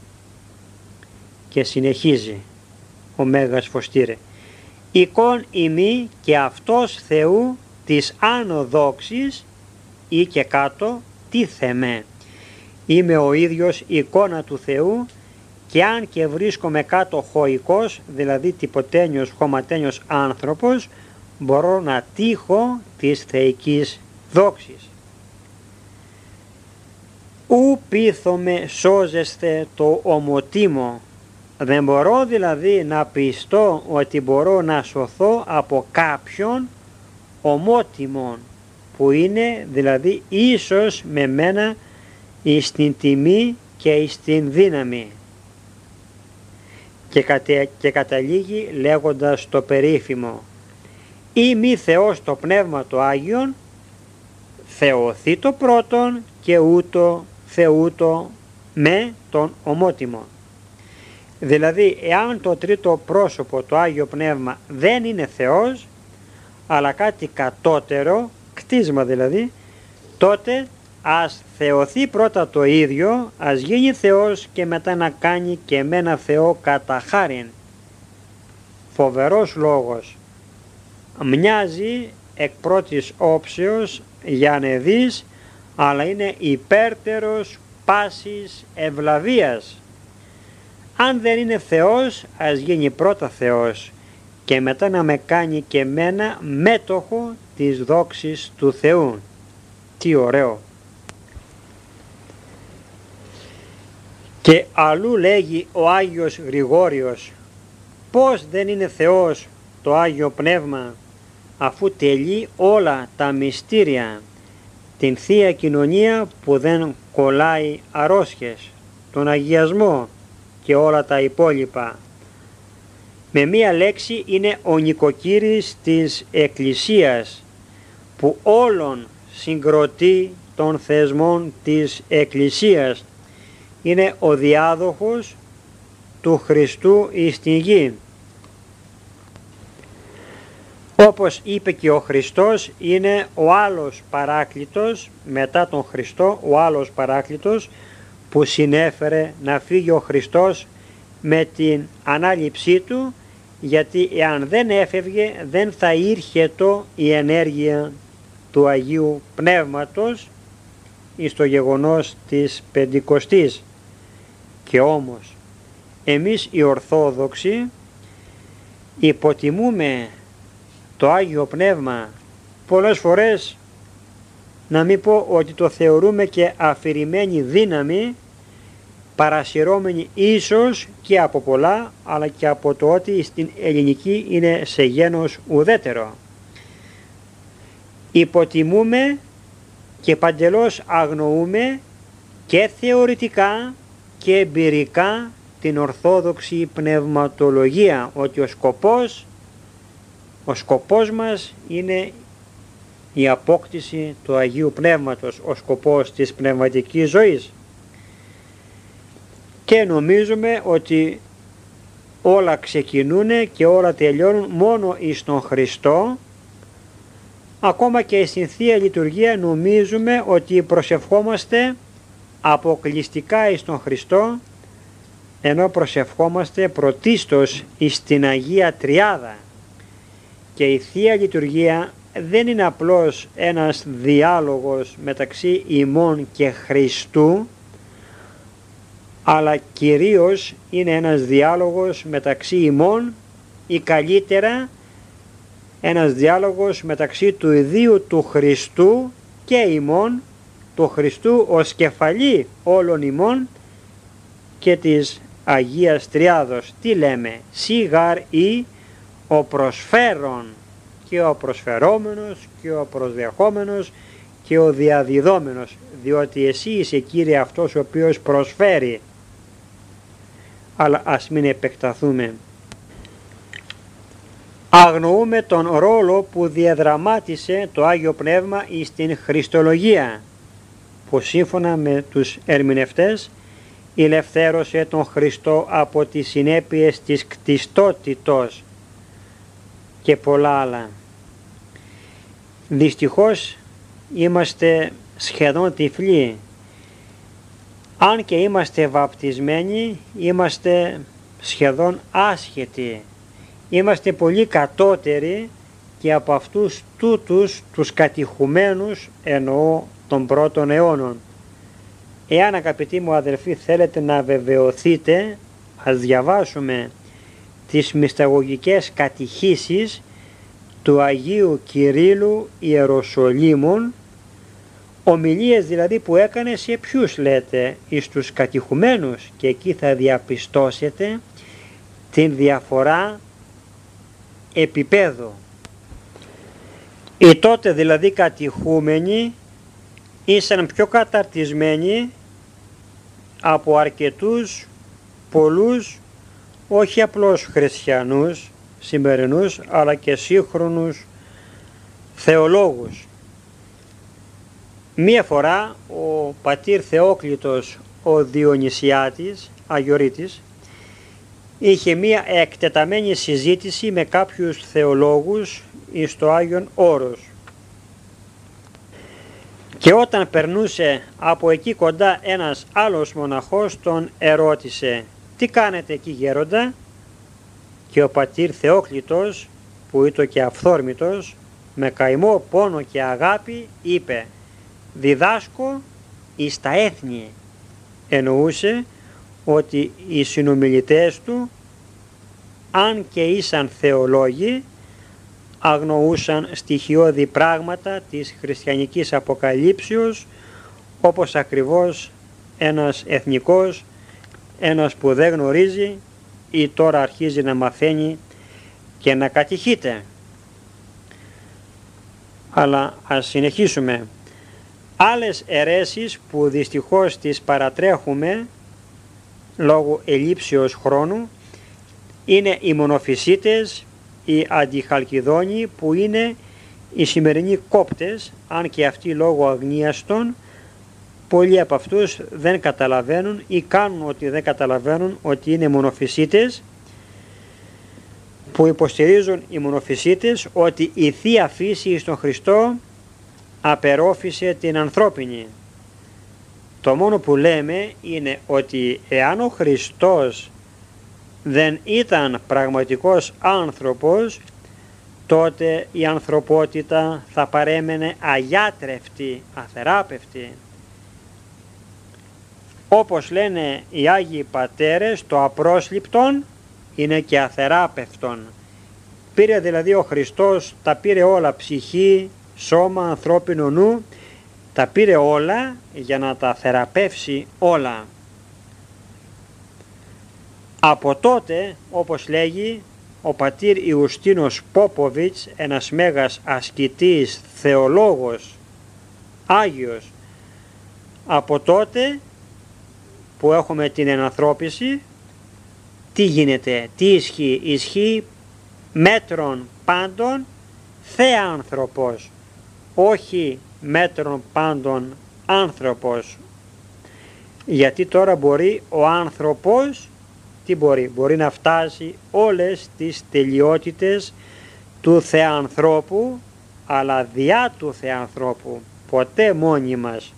[SPEAKER 1] Και συνεχίζει ο Μέγας Φωστήρε: «Εικόν ημί και αυτός Θεού της άνω δόξης ή και κάτω τι θεμέ». Είμαι ο ίδιος εικόνα του Θεού και αν και βρίσκομαι κάτω χωικός, δηλαδή τυποτένιος, χωματένιος άνθρωπος, μπορώ να τύχω της θεϊκής δόξης. «Ου πείθομαι σώζεστε το ομοτίμο». Δεν μπορώ δηλαδή να πιστώ ότι μπορώ να σωθώ από κάποιον ομότιμον, που είναι δηλαδή ίσως με μένα εις την τιμή και εις την δύναμη. Και καταλήγει λέγοντας το περίφημο: «Ή μη Θεός το Πνεύμα το Άγιον, θεωθεί το πρώτον και ούτω θεούτο με τον ομότιμο». Δηλαδή, εάν το τρίτο πρόσωπο, το Άγιο Πνεύμα, δεν είναι Θεός, αλλά κάτι κατώτερο, κτίσμα δηλαδή, τότε ας θεωθεί πρώτα το ίδιο, ας γίνει Θεός και μετά να κάνει και με ένα Θεό κατά χάριν. Φοβερός λόγος. Μοιάζει εκ πρώτης όψεως για ανεδείς, αλλά είναι υπέρτερος πάσης ευλαβίας. Αν δεν είναι Θεός, ας γίνει πρώτα Θεός και μετά να με κάνει και μένα μέτοχο της δόξης του Θεού. Τι ωραίο! Και αλλού λέγει ο Άγιος Γρηγόριος: πώς δεν είναι Θεός το Άγιο Πνεύμα, αφού τελεί όλα τα μυστήρια, την Θεία Κοινωνία που δεν κολλάει αρρώσκες, τον αγιασμό και όλα τα υπόλοιπα. Με μία λέξη είναι ο νοικοκύρης της Εκκλησίας, που όλων συγκροτεί των θεσμών της Εκκλησίας. Είναι ο διάδοχος του Χριστού εις την γη. Όπως είπε και ο Χριστός, είναι ο άλλος παράκλητος, μετά τον Χριστό, ο άλλος παράκλητος που συνέφερε να φύγει ο Χριστός με την ανάληψή του, γιατί εάν δεν έφευγε δεν θα ήρχετο η ενέργεια του Αγίου Πνεύματος εις το γεγονός της Πεντηκοστής. Και όμως εμείς οι Ορθόδοξοι υποτιμούμε το Άγιο Πνεύμα πολλές φορές, να μην πω ότι το θεωρούμε και αφηρημένη δύναμη, παρασυρώμενη ίσως και από πολλά, αλλά και από το ότι στην ελληνική είναι σε γένος ουδέτερο. Υποτιμούμε και παντελώς αγνοούμε και θεωρητικά και εμπειρικά την Ορθόδοξη πνευματολογία, ότι ο σκοπός μας είναι η απόκτηση του Αγίου Πνεύματος, ο σκοπός της πνευματικής ζωής. Και νομίζουμε ότι όλα ξεκινούν και όλα τελειώνουν μόνο εις τον Χριστό. Ακόμα και στην Θεία Λειτουργία νομίζουμε ότι προσευχόμαστε αποκλειστικά εις τον Χριστό, ενώ προσευχόμαστε πρωτίστως εις την Αγία Τριάδα. Και η Θεία Λειτουργία δεν είναι απλώς ένας διάλογος μεταξύ ημών και Χριστού, αλλά κυρίως είναι ένας διάλογος μεταξύ ημών, ή καλύτερα ένας διάλογος μεταξύ του ιδίου του Χριστού και ημών, του Χριστού ως κεφαλή όλων ημών και της Αγίας Τριάδος. Τι λέμε? Σιγάρ ή ο προσφέρον, και ο προσφερόμενος και ο προσδεχόμενος και ο διαδιδόμενος, διότι εσύ είσαι, Κύριε, αυτός ο οποίος προσφέρει. Αλλά ας μην επεκταθούμε. Αγνοούμε τον ρόλο που διαδραμάτισε το Άγιο Πνεύμα στην Χριστολογία, που σύμφωνα με τους ερμηνευτές ελευθέρωσε τον Χριστό από τις συνέπειες της κτιστότητος και πολλά άλλα. Δυστυχώς είμαστε σχεδόν τυφλοί. Αν και είμαστε βαπτισμένοι, είμαστε σχεδόν άσχετοι. Είμαστε πολύ κατώτεροι και από αυτούς τούτους τους κατηχουμένους, εννοώ των πρώτων αιώνων. Εάν, αγαπητοί μου αδελφοί, θέλετε να βεβαιωθείτε, ας διαβάσουμε τις μυσταγωγικές κατηχήσεις του Αγίου Κυρίλλου Ιεροσολύμων, ομιλίες δηλαδή που έκανε σε ποιους, λέτε? Εις τους κατηχουμένους, και εκεί θα διαπιστώσετε την διαφορά επίπεδου. Οι τότε δηλαδή κατηχούμενοι ήσαν πιο καταρτισμένοι από αρκετούς, πολλούς, όχι απλώς χριστιανούς σημερινούς, αλλά και σύγχρονους θεολόγους. Μία φορά ο πατήρ Θεόκλητος ο Διονυσιάτης, Αγιορείτης, είχε μία εκτεταμένη συζήτηση με κάποιους θεολόγους εις το Άγιον Όρος. Και όταν περνούσε από εκεί κοντά ένας άλλος μοναχός, τον ερώτησε: «Τι κάνετε εκεί, γέροντα?» Και ο πατήρ Θεόκλητος, που ήταν και αυθόρμητος, με καημό, πόνο και αγάπη είπε: «Διδάσκω εις τα έθνη». Εννοούσε ότι οι συνομιλητές του, αν και ήσαν θεολόγοι, αγνοούσαν στοιχειώδη πράγματα της χριστιανικής αποκαλύψεως, όπως ακριβώς ένας εθνικός, ένας που δεν γνωρίζει ή τώρα αρχίζει να μαθαίνει και να κατηχείται. Αλλά ας συνεχίσουμε. Άλλες αιρέσεις που δυστυχώς τις παρατρέχουμε λόγω ελλείψεως χρόνου είναι οι μονοφυσίτες, οι αντιχαλκιδόνοι, που είναι οι σημερινοί κόπτες, αν και αυτοί λόγω αγνίας των, πολλοί από αυτούς δεν καταλαβαίνουν ή κάνουν ότι δεν καταλαβαίνουν ότι είναι μονοφυσίτες, που υποστηρίζουν οι μονοφυσίτες ότι η Θεία Φύση στον Χριστό απερόφησε την ανθρώπινη. Το μόνο που λέμε είναι ότι εάν ο Χριστός δεν ήταν πραγματικός άνθρωπος, τότε η ανθρωπότητα θα παρέμενε αγιάτρευτη, αθεράπευτη. Όπως λένε οι Άγιοι Πατέρες, το απρόσληπτον είναι και αθεράπευτον. Πήρε δηλαδή ο Χριστός, τα πήρε όλα, ψυχή, σώμα, ανθρώπινο νου, τα πήρε όλα για να τα θεραπεύσει όλα. Από τότε, όπως λέγει ο πατήρ Ιουστίνος Πόποβιτς, ένας μέγας ασκητής, θεολόγος, Άγιος, από τότε που έχουμε την ενανθρώπιση, τι γίνεται, τι ισχύει? Ισχύει μέτρων πάντων θεάνθρωπος, όχι μέτρων πάντων άνθρωπος. Γιατί τώρα μπορεί ο άνθρωπος, τι μπορεί να φτάσει όλες τις τελειότητες του θεανθρώπου, αλλά διά του θεανθρώπου, ποτέ μόνοι μας.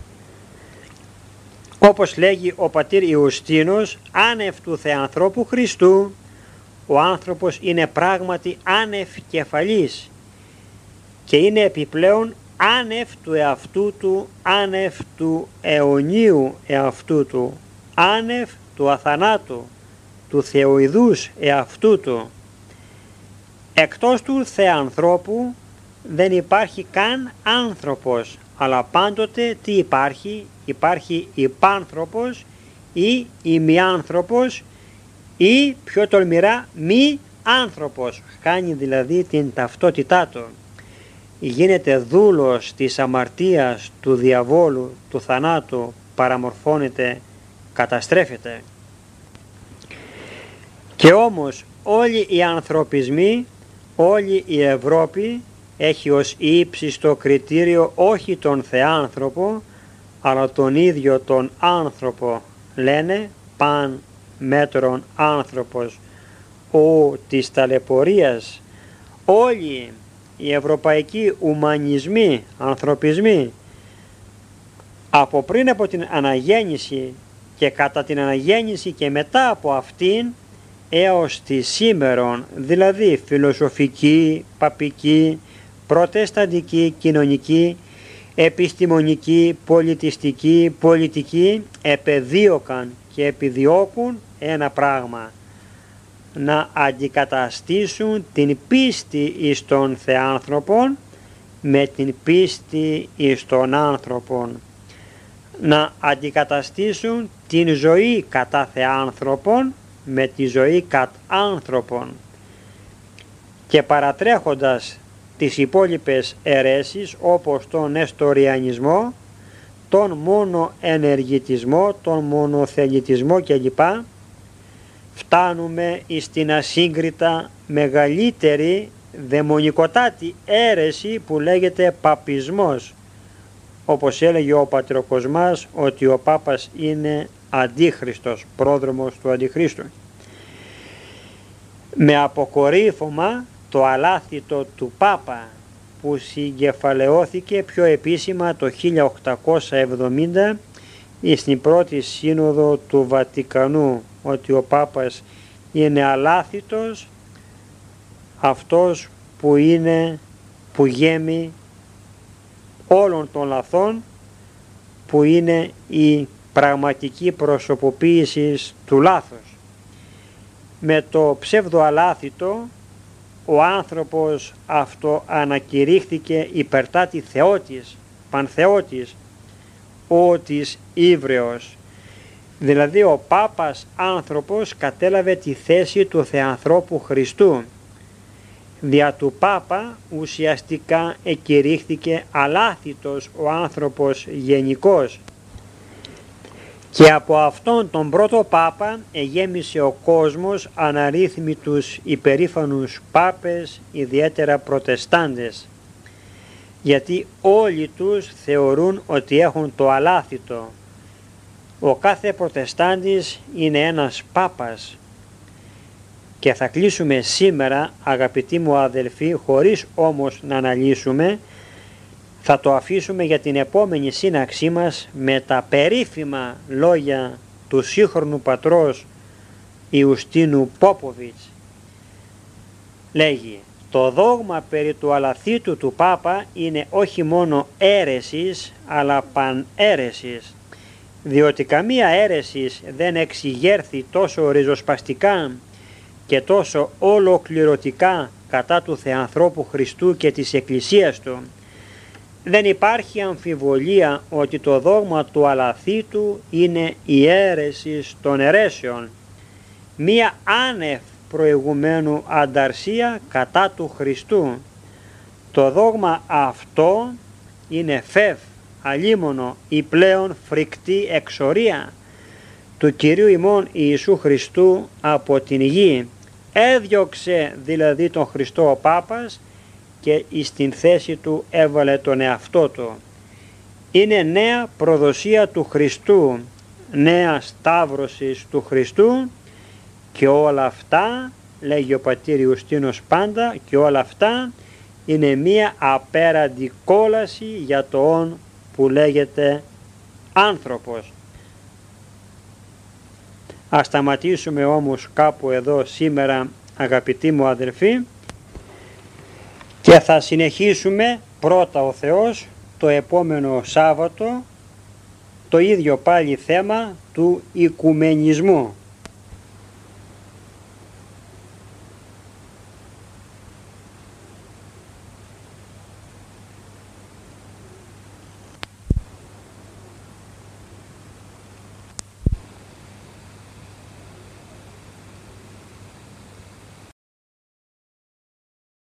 [SPEAKER 1] Όπως λέγει ο πατήρ Ιουστίνος, άνευ του θεανθρώπου Χριστού, ο άνθρωπος είναι πράγματι άνευ κεφαλής και είναι επιπλέον άνευ του εαυτού του, άνευ του αιωνίου εαυτού του, άνευ του αθανάτου, του θεοειδούς εαυτού του. Εκτός του θεανθρώπου δεν υπάρχει καν άνθρωπος, αλλά πάντοτε τι υπάρχει? Υπάρχει υπάνθρωπος ή ημιάνθρωπος ή πιο τολμηρά μη άνθρωπος. Χάνει δηλαδή την ταυτότητά του. Γίνεται δούλος της αμαρτίας, του διαβόλου, του θανάτου, παραμορφώνεται, καταστρέφεται. Και όμως όλοι οι ανθρωπισμοί, όλη η Ευρώπη έχει ως ύψιστο κριτήριο όχι τον θεάνθρωπο, αλλά τον ίδιο τον άνθρωπο. Λένε παν μέτρον άνθρωπος, ο της ταλαιπωρίας. Όλοι οι ευρωπαϊκοί ουμανισμοί, ανθρωπισμοί, από πριν από την αναγέννηση και κατά την αναγέννηση και μετά από αυτήν έως τη σήμερον, δηλαδή φιλοσοφική, παπική, προτεσταντική, κοινωνική, επιστημονική, πολιτιστική, πολιτική, επεδίωκαν και επιδιώκουν ένα πράγμα: να αντικαταστήσουν την πίστη εις τον θεάνθρωπον με την πίστη εις τον άνθρωπον, να αντικαταστήσουν την ζωή κατά θεάνθρωπον με τη ζωή κατ' άνθρωπον, και παρατρέχοντας τις υπόλοιπες αιρέσεις όπως τον νεστοριανισμό, τον μονοενεργητισμό, τον μονοθελητισμό κλπ, φτάνουμε στην ασύγκριτα μεγαλύτερη δαιμονικοτάτη αίρεση που λέγεται παπισμός. Όπως έλεγε ο Πατροκοσμάς, ότι ο Πάπας είναι αντίχριστος, πρόδρομος του Αντιχρίστου. Με αποκορύφωμα το αλάθητο του Πάπα, που συγκεφαλαιώθηκε πιο επίσημα το 1870 στην πρώτη σύνοδο του Βατικανού, ότι ο Πάπας είναι αλάθητος, αυτός που γέμει όλων των λαθών, που είναι η πραγματική προσωποποίηση του λάθος. Με το ψευδοαλάθητο ο άνθρωπος αυτό ανακηρύχθηκε υπερτάτη Θεότης, Πανθεότης, ο της Ύβρεως. Δηλαδή ο Πάπας άνθρωπος κατέλαβε τη θέση του Θεανθρώπου Χριστού. Δια του Πάπα ουσιαστικά εκηρύχθηκε αλάθητος ο άνθρωπος γενικός. Και από αυτόν τον πρώτο Πάπα εγέμισε ο κόσμος αναρρύθμιτους υπερήφανους Πάπες, ιδιαίτερα Προτεστάντες, γιατί όλοι τους θεωρούν ότι έχουν το αλάθητο. Ο κάθε Προτεστάντης είναι ένας Πάπας. Και θα κλείσουμε σήμερα, αγαπητοί μου αδελφοί, χωρίς όμως να αναλύσουμε, θα το αφήσουμε για την επόμενη σύναξή μας με τα περίφημα λόγια του σύγχρονου πατρός Ιουστίνου Πόποβιτς. Λέγει: το δόγμα περί του αλαθήτου του Πάπα είναι όχι μόνο αίρεσης, αλλά παναίρεσης, διότι καμία αίρεσης δεν εξηγέρθη τόσο ριζοσπαστικά και τόσο ολοκληρωτικά κατά του Θεανθρώπου Χριστού και της Εκκλησίας Του. Δεν υπάρχει αμφιβολία ότι το δόγμα του αλαθήτου είναι η αίρεση των αιρέσεων, μία άνευ προηγουμένου ανταρσία κατά του Χριστού. Το δόγμα αυτό είναι φεύ, αλίμονο ή πλέον φρικτή εξορία του Κυρίου ημών Ιησού Χριστού από την γη. Έδιωξε δηλαδή τον Χριστό ο Πάπας και στην θέση του έβαλε τον εαυτό του. Είναι νέα προδοσία του Χριστού, νέα σταύρωση του Χριστού, και όλα αυτά, λέγει ο πατήρ Ιουστίνος πάντα, και όλα αυτά είναι μία απέραντη κόλαση για το όν που λέγεται άνθρωπος. Ας σταματήσουμε όμως κάπου εδώ σήμερα, αγαπητοί μου αδελφοί, και θα συνεχίσουμε πρώτα ο Θεός το επόμενο Σάββατο το ίδιο πάλι θέμα του οικουμενισμού.